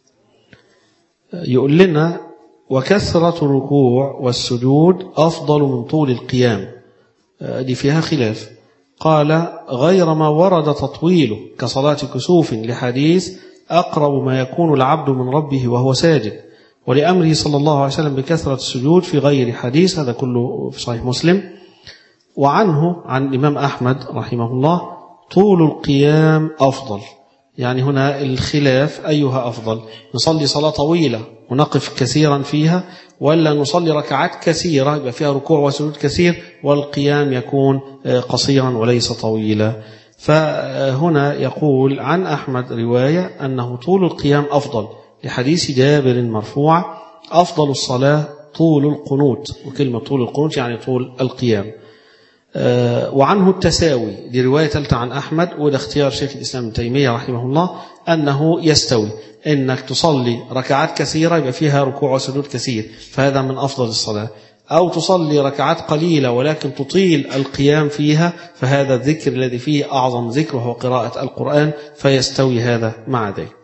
يقول لنا وكثرة الركوع والسجود أفضل من طول القيام، دي فيها خلاف. قال غير ما ورد تطويله كصلاة كسوف لحديث أقرب ما يكون العبد من ربه وهو ساجد، ولأمره صلى الله عليه وسلم بكثرة السجود في غير حديث، هذا كله في صحيح مسلم. وعنه عن الإمام أحمد رحمه الله طول القيام أفضل. يعني هنا الخلاف أيها أفضل، نصلي صلاة طويلة ونقف كثيرا فيها ولا نصلي ركعات كثيرة يبقى فيها ركوع وسجود كثير والقيام يكون قصيرا وليس طويلا. فهنا يقول عن أحمد رواية أنه طول القيام أفضل لحديث جابر مرفوع أفضل الصلاة طول القنوت، وكلمة طول القنوت يعني طول القيام. وعنه التساوي، دي رواية ثالثة عن أحمد، وده اختيار شيخ الإسلام ابن تيمية رحمه الله أنه يستوي، إنك تصلي ركعات كثيرة يبقى فيها ركوع وسجود كثير فهذا من أفضل الصلاة، أو تصلي ركعات قليلة ولكن تطيل القيام فيها فهذا الذكر الذي فيه أعظم ذكر وهو قراءة القرآن فيستوي هذا مع ذلك.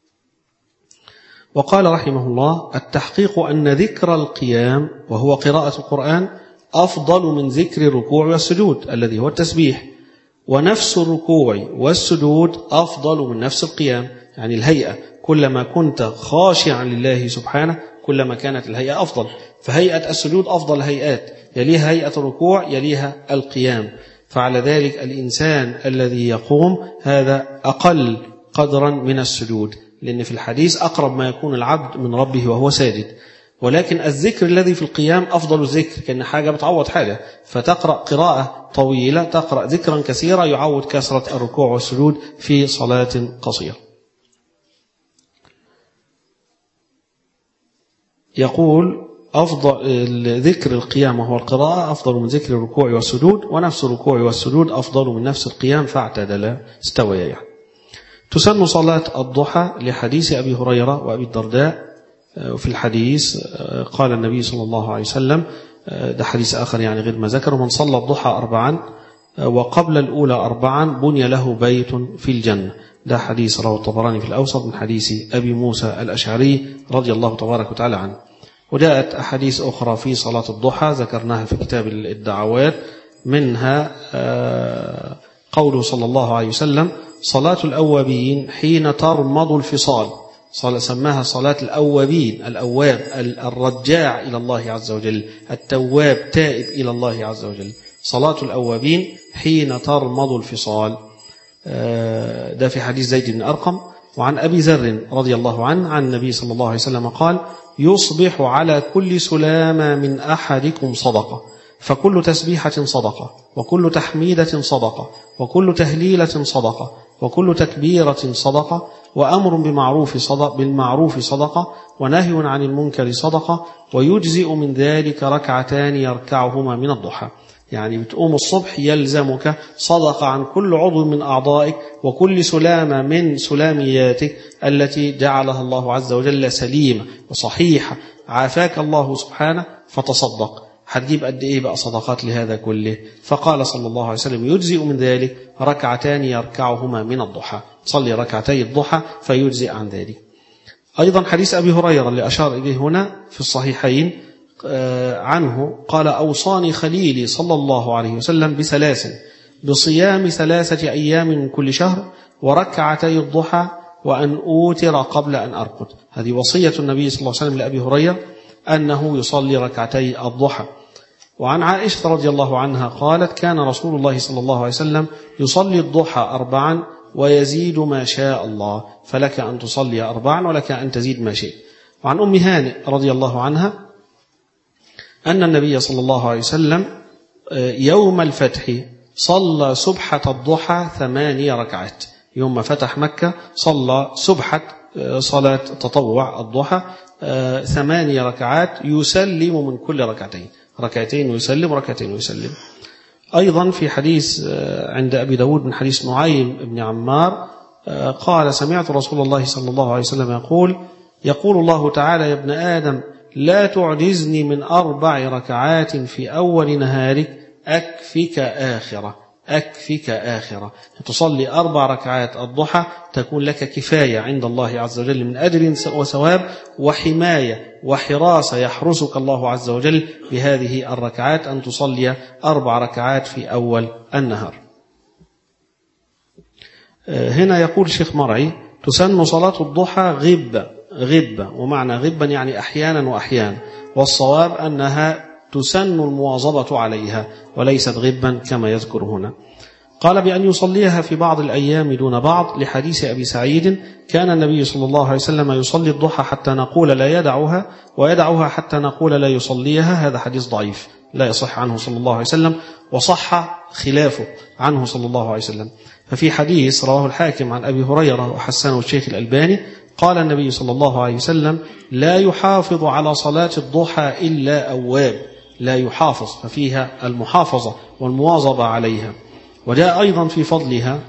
وقال رحمه الله التحقيق أن ذكر القيام وهو قراءة القرآن أفضل من ذكر الركوع والسجود الذي هو التسبيح، ونفس الركوع والسجود أفضل من نفس القيام. يعني الهيئة كلما كنت خاشعا لله سبحانه كلما كانت الهيئة أفضل، فهيئة السجود أفضل هيئات، يليها هيئة الركوع يليها القيام، فعلى ذلك الإنسان الذي يقوم هذا أقل قدرا من السجود، لأن في الحديث أقرب ما يكون العبد من ربه وهو ساجد. ولكن الذكر الذي في القيام أفضل الذكر، كأن حاجة بتعوض حاجة، فتقرأ قراءة طويلة تقرأ ذكرا كثيرا يعوض كثرة الركوع والسجود في صلاة قصيرة. يقول أفضل ذكر القيام وهو القراءة أفضل من ذكر الركوع والسجود، ونفس الركوع والسجود أفضل من نفس القيام فاعتدل استويا. يعني تسن صلاة الضحى لحديث أبي هريرة وأبي الدرداء، وفي الحديث قال النبي صلى الله عليه وسلم، ده حديث آخر يعني غير ما ذكر، من صلى الضحى 4 وقبل الأولى 4 بني له بيت في الجنة، ده حديث رواه الطبراني في الأوسط من حديث أبي موسى الأشعري رضي الله تبارك وتعالى عنه. وجاءت أحاديث أخرى في صلاة الضحى ذكرناها في كتاب الدعوات، منها قوله صلى الله عليه وسلم صلاة الأوابين حين ترمض الفصال، سماها صلاة الأوابين، الأواب الرجاع إلى الله عز وجل، التواب تائب إلى الله عز وجل، صلاة الأوابين حين ترمض الفصال، ده في حديث زيد بن أرقم. وعن أبي ذر رضي الله عنه عن النبي صلى الله عليه وسلم قال يصبح على كل سلامة من أحدكم صدقة، فكل تسبيحة صدقة، وكل تحميدة صدقة، وكل تهليلة صدقة، وكل تكبيرة صدقة، وأمر بالمعروف صدقة، ونهي عن المنكر صدقة، ويجزئ من ذلك ركعتان يركعهما من الضحى. يعني بتقوم الصبح يلزمك صدقة عن كل عضو من أعضائك وكل سلامة من سلامياتك التي جعلها الله عز وجل سليمة وصحيحة، عافاك الله سبحانه، فتصدق. هتجيب قد إيه بقى صدقات لهذا كله؟ فقال صلى الله عليه وسلم يجزئ من ذلك ركعتان يركعهما من الضحى، صلي ركعتي الضحى فيجزئ عن ذلك. أيضا حديث أبي هريرة اللي أشار إليه هنا في الصحيحين عنه قال أوصاني خليلي صلى الله عليه وسلم بثلاث: بصيام 3 أيام من كل شهر، وركعتي الضحى، وأن أوتر قبل أن أرقد. هذه وصية النبي صلى الله عليه وسلم لأبي هريرة أنه يصلي ركعتي الضحى. وعن عائشة رضي الله عنها قالت كان رسول الله صلى الله عليه وسلم يصلي الضحى 4 ويزيد ما شاء الله، فلك أن تصلي 4 ولك أن تزيد ما شئت. وعن أم هانئ رضي الله عنها أن النبي صلى الله عليه وسلم يوم الفتح صلى سبحة الضحى 8 ركعات. يوم ما فتح مكة صلى سبحة صلاة تطوع الضحى 8 ركعات، يسلم من كل ركعتين ويسلم، ركعتين ويسلم. أيضا في حديث عند أبي داود من حديث نعيم بن عمار قال سمعت رسول الله صلى الله عليه وسلم يقول الله تعالى يا ابن آدم لا تعجزني من 4 ركعات في أول نهارك أكفك آخرة. تصلي 4 ركعات الضحى تكون لك كفاية عند الله عز وجل من أجر وثواب وحماية وحراسة، يحرسك الله عز وجل بهذه الركعات أن تصلي 4 ركعات في أول النهار. هنا يقول شيخ مرعي تسن صلاة الضحى غبة، ومعنى غبا يعني أحيانا وأحيانا، والصواب أنها تسن المواظبة عليها وليست غبا كما يذكر هنا. قال بأن يصليها في بعض الأيام دون بعض، لحديث أبي سعيد كان النبي صلى الله عليه وسلم يصلي الضحى حتى نقول لا يدعها، ويدعها حتى نقول لا يصليها. هذا حديث ضعيف لا يصح عنه صلى الله عليه وسلم، وصح خلافه عنه صلى الله عليه وسلم. ففي حديث رواه الحاكم عن أبي هريرة وحسنه الشيخ الألباني قال النبي صلى الله عليه وسلم لا يحافظ على صلاة الضحى إلا أواب، لا يحافظ، ففيها المحافظة والمواظبة عليها. وجاء أيضا في فضلها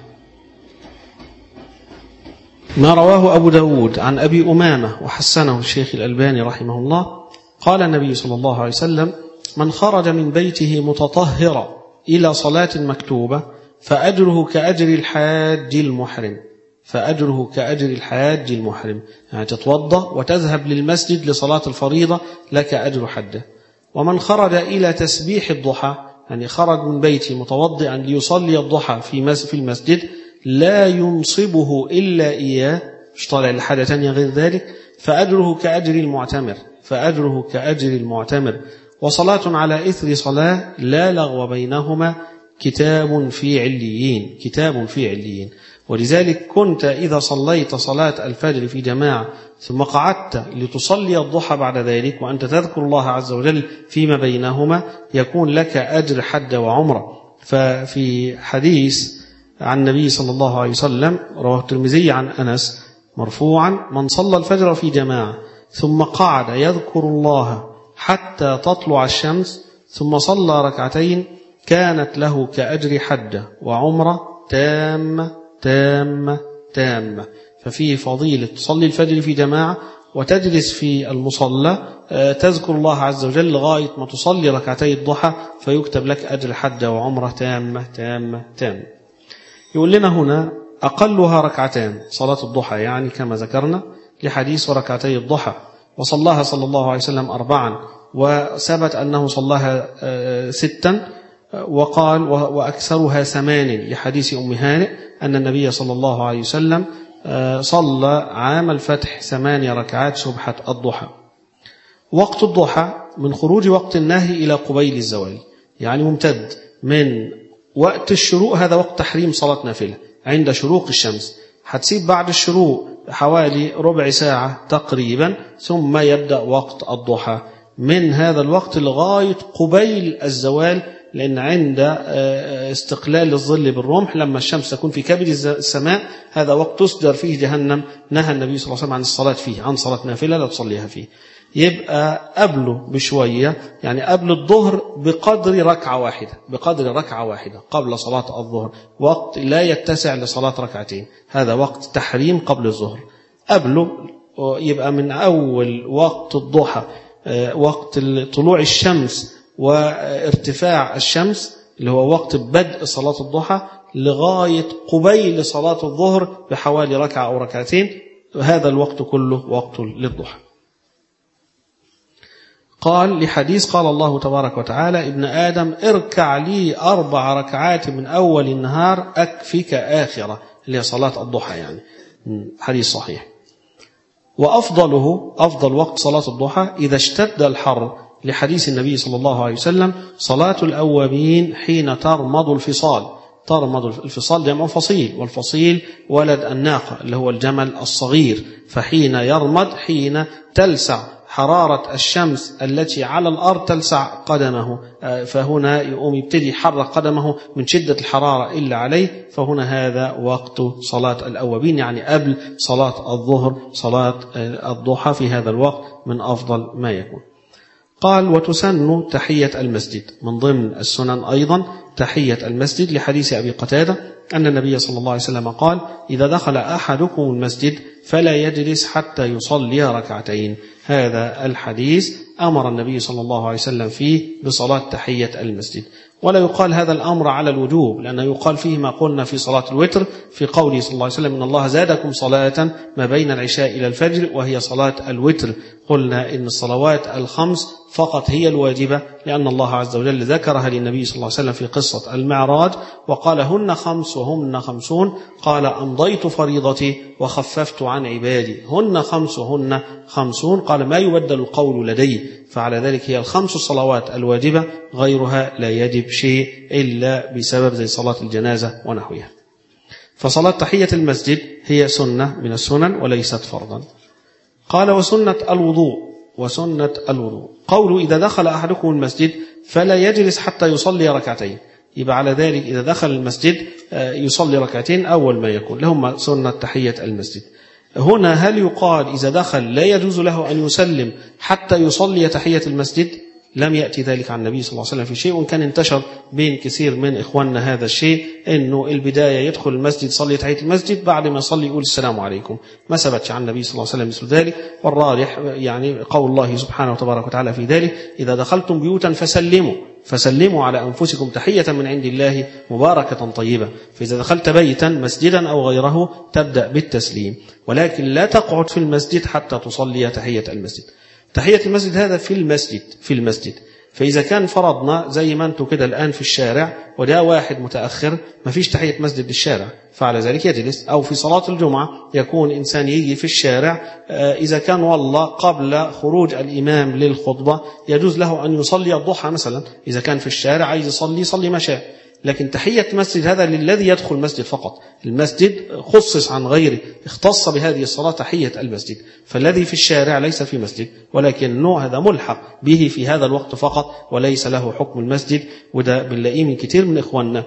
ما رواه أبو داود عن أبي أمامة وحسنه الشيخ الألباني رحمه الله قال النبي صلى الله عليه وسلم من خرج من بيته متطهرا إلى صلاة مكتوبة فأجره كأجر الحاج المحرم، يعني تتوضأ وتذهب للمسجد لصلاة الفريضة لك أجر حجة. ومن خرج إلى تسبيح الضحى، يعني خرج من بيته متوضئا ليصلي الضحى في المسجد لا ينصبه إلا إياه، مش طالع لحاجة تانية غير ذلك، فأجره كأجر المعتمر. وصلاة على إثر صلاة لا لغو بينهما كتاب في عليين. ولذلك كنت إذا صليت صلاة الفجر في جماعة ثم قعدت لتصلي الضحى بعد ذلك وأنت تذكر الله عز وجل فيما بينهما يكون لك أجر حج وعمرة. ففي حديث عن النبي صلى الله عليه وسلم رواه الترمذي عن أنس مرفوعا من صلى الفجر في جماعة ثم قعد يذكر الله حتى تطلع الشمس ثم صلى ركعتين كانت له كأجر حجة وعمرة تامة. ففيه فضيلة تصلي الفجر في جماعة وتجلس في المصلى تذكر الله عز وجل لغاية ما تصلي ركعتي الضحى فيكتب لك أجر حجة وعمرة تامة. يقول لنا هنا أقلها ركعتان صلاة الضحى، يعني كما ذكرنا لحديث ركعتي الضحى، وصلاها صلى الله عليه وسلم 4 وثبت أنه صلاها 6 وقال وأكثرها 8 لحديث أم هانئ أن النبي صلى الله عليه وسلم صلى عام الفتح 8 ركعات سبحة الضحى. وقت الضحى من خروج وقت النهي إلى قبيل الزوال، يعني ممتد من وقت الشروق، هذا وقت تحريم صلاة نافلة عند شروق الشمس، هتسيب بعد الشروق حوالي ربع ساعة تقريبا ثم يبدأ وقت الضحى من هذا الوقت لغاية قبيل الزوال، لأن عند استقلال الظل بالرمح لما الشمس تكون في كبد السماء هذا وقت تسجر فيه جهنم، نهى النبي صلى الله عليه وسلم عن الصلاة فيه، عن صلاة نافلة لا تصليها فيه. يبقى قبله بشوية، يعني قبل الظهر بقدر ركعة واحدة قبل صلاة الظهر، وقت لا يتسع لصلاة ركعتين، هذا وقت تحريم قبل الظهر. قبله يبقى من أول وقت الضحى، وقت طلوع الشمس وارتفاع الشمس اللي هو وقت بدء صلاة الضحى، لغاية قبيل صلاة الظهر بحوالي ركعة أو ركعتين، هذا الوقت كله وقت للضحى. قال لحديث قال الله تبارك وتعالى: ابن آدم اركع لي 4 ركعات من أول النهار أكفك آخرة، اللي هي صلاة الضحى يعني، حديث صحيح. وأفضله أفضل وقت صلاة الضحى إذا اشتد الحر، لحديث النبي صلى الله عليه وسلم: صلاة الأوابين حين ترمض الفصال. ترمض الفصال جمع فصيل، والفصيل ولد الناقة اللي هو الجمل الصغير، فحين يرمض حين تلسع حرارة الشمس التي على الأرض تلسع قدمه، فهنا يقوم يبتدي يحرك قدمه من شدة الحرارة إلا عليه، فهنا هذا وقت صلاة الأوابين، يعني قبل صلاة الظهر. صلاة الضحى في هذا الوقت من أفضل ما يكون. قال: وتسن تحية المسجد، من ضمن السنن أيضا تحية المسجد، لحديث أبي قتادة أن النبي صلى الله عليه وسلم قال: إذا دخل أحدكم المسجد فلا يجلس حتى يصلي ركعتين. هذا الحديث أمر النبي صلى الله عليه وسلم فيه بصلاة تحية المسجد، ولا يقال هذا الأمر على الوجوب، لأنه يقال فيه ما قلنا في صلاة الوتر في قوله صلى الله عليه وسلم: إن الله زادكم صلاة ما بين العشاء إلى الفجر، وهي صلاة الوتر. قلنا إن الصلوات الخمس فقط هي الواجبة، لأن الله عز وجل ذكرها للنبي صلى الله عليه وسلم في قصة المعراج، وقال: هن 5 وهن 50. قال: أمضيت فريضتي وخففت عن عبادي. هن 5 وهن 50. قال: ما يبدل القول لدي. فعلى ذلك هي ال5 صلوات الواجبة، غيرها لا يجب شيء إلا بسبب زي صلاة الجنازة ونحوها. فصلاة تحية المسجد هي سنة من السنن وليست فرضا. قال: وسنة الوضوء قوله: إذا دخل أحدكم المسجد فلا يجلس حتى يصلي ركعتين. يبقى على ذلك إذا دخل المسجد يصلي ركعتين أول ما يكون، لهم سنة تحية المسجد. هنا هل يقال إذا دخل لا يجوز له أن يسلم حتى يصلي تحية المسجد؟ لم يأتي ذلك عن النبي صلى الله عليه وسلم في شيء، وإن كان انتشر بين كثير من إخواننا هذا الشيء، إنه البداية يدخل المسجد يصلي تحية المسجد، بعد ما يصلي يقول السلام عليكم. ما ثبتش عن النبي صلى الله عليه وسلم مثل ذلك، والراجح يعني قول الله سبحانه وتبارك وتعالى في ذلك: إذا دخلتم بيوتا فسلموا على أنفسكم تحية من عند الله مباركة طيبة. فإذا دخلت بيتا مسجدا أو غيره تبدأ بالتسليم، ولكن لا تقعد في المسجد حتى تصلي تحية المسجد. تحية المسجد هذا في المسجد. فإذا كان فرضنا زي ما أنتم كده الآن في الشارع وده واحد متأخر، ما فيش تحية مسجد بالشارع، فعلى ذلك يجلس. أو في صلاة الجمعة يكون إنسان يجي في الشارع، إذا كان والله قبل خروج الإمام للخطبة يجوز له أن يصلي الضحى مثلا، إذا كان في الشارع عايز يصلي ما شاء. لكن تحية مسجد هذا للذي يدخل المسجد فقط، المسجد خصص عن غيره، اختص بهذه الصلاة تحية المسجد. فالذي في الشارع ليس في مسجد، ولكن هذا ملحق به في هذا الوقت فقط، وليس له حكم المسجد. وده بنلاقيه من كتير من إخواننا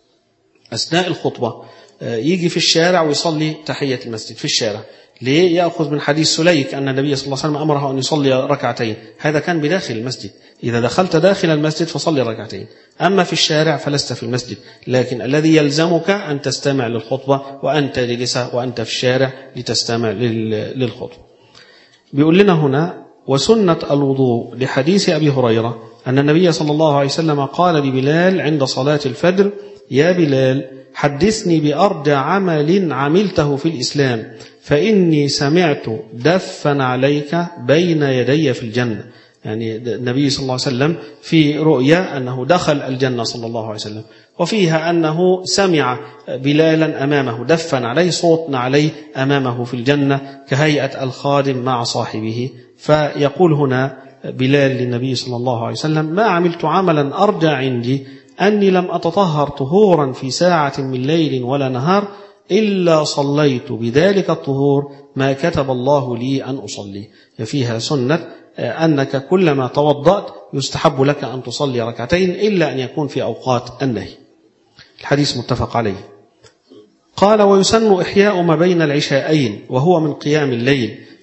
أثناء الخطبة يجي في الشارع ويصلي تحية المسجد في الشارع. ليه؟ يأخذ من حديث سليك أن النبي صلى الله عليه وسلم أمره أن يصلي ركعتين. هذا كان بداخل المسجد، إذا دخلت داخل المسجد فصلي ركعتين، أما في الشارع فلست في المسجد. لكن الذي يلزمك أن تستمع للخطبة وأنت جالس وأنت في الشارع لتستمع للخطبة. بيقول لنا هنا: وسنة الوضوء، لحديث أبي هريرة أن النبي صلى الله عليه وسلم قال لبلال عند صلاة الفجر: يا بلال حدثني بأرجى عمل عملته في الإسلام، فإني سمعت دفا عليك بين يدي في الجنة. يعني النبي صلى الله عليه وسلم في رؤيا أنه دخل الجنة صلى الله عليه وسلم، وفيها أنه سمع بلالا أمامه دفا عليه، صوت عليه أمامه في الجنة كهيئة الخادم مع صاحبه. فيقول هنا بلال للنبي صلى الله عليه وسلم: ما عملت عملا أرجى عندي أني لم أتطهر طهورا في ساعة من ليل ولا نهار إلا صليت بذلك الطهور ما كتب الله لي أن أصلي. فيها سنة أنك كلما توضأت يستحب لك أن تصلي ركعتين، إلا أن يكون في أوقات النهي. الحديث متفق عليه. قال: ويسن إحياء ما بين العشاءين وهو من قيام الليل،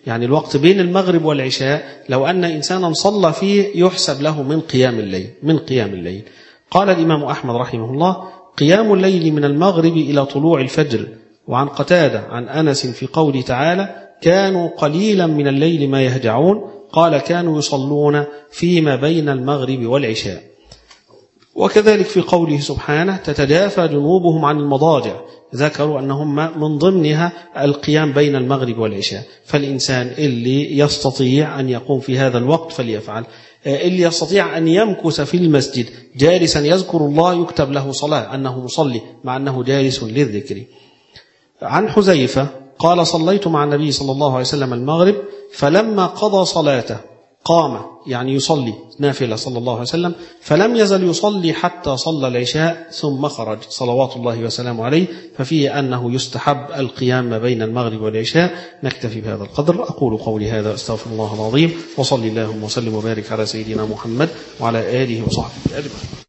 يعني الوقت بين المغرب والعشاء لو أن إنسانا صلى فيه يحسب له من قيام الليل. قال الإمام أحمد رحمه الله: قيام الليل من المغرب إلى طلوع الفجر. وعن قتادة عن أنس في قوله تعالى: كانوا قليلا من الليل ما يهجعون، قال: كانوا يصلون فيما بين المغرب والعشاء. وكذلك في قوله سبحانه: تتجافى جنوبهم عن المضاجع، ذكروا أنهم من ضمنها القيام بين المغرب والعشاء. فالإنسان اللي يستطيع أن يقوم في هذا الوقت فليفعل، اللي يستطيع أن يمكث في المسجد جالسا يذكر الله يكتب له صلاة أنه مصلي مع أنه جالس للذكر. عن حذيفة قال: صليت مع النبي صلى الله عليه وسلم المغرب، فلما قضى صلاته قام، يعني يصلي نافلة صلى الله عليه وسلم، فلم يزل يصلي حتى صلى العشاء ثم خرج صلوات الله وسلامه عليه. ففيه أنه يستحب القيام ما بين المغرب والعشاء. نكتفي بهذا القدر. أقول قولي هذا، أستغفر الله العظيم، وصلي اللهم وسلم وبارك على سيدنا محمد وعلى آله وصحبه أجمعين.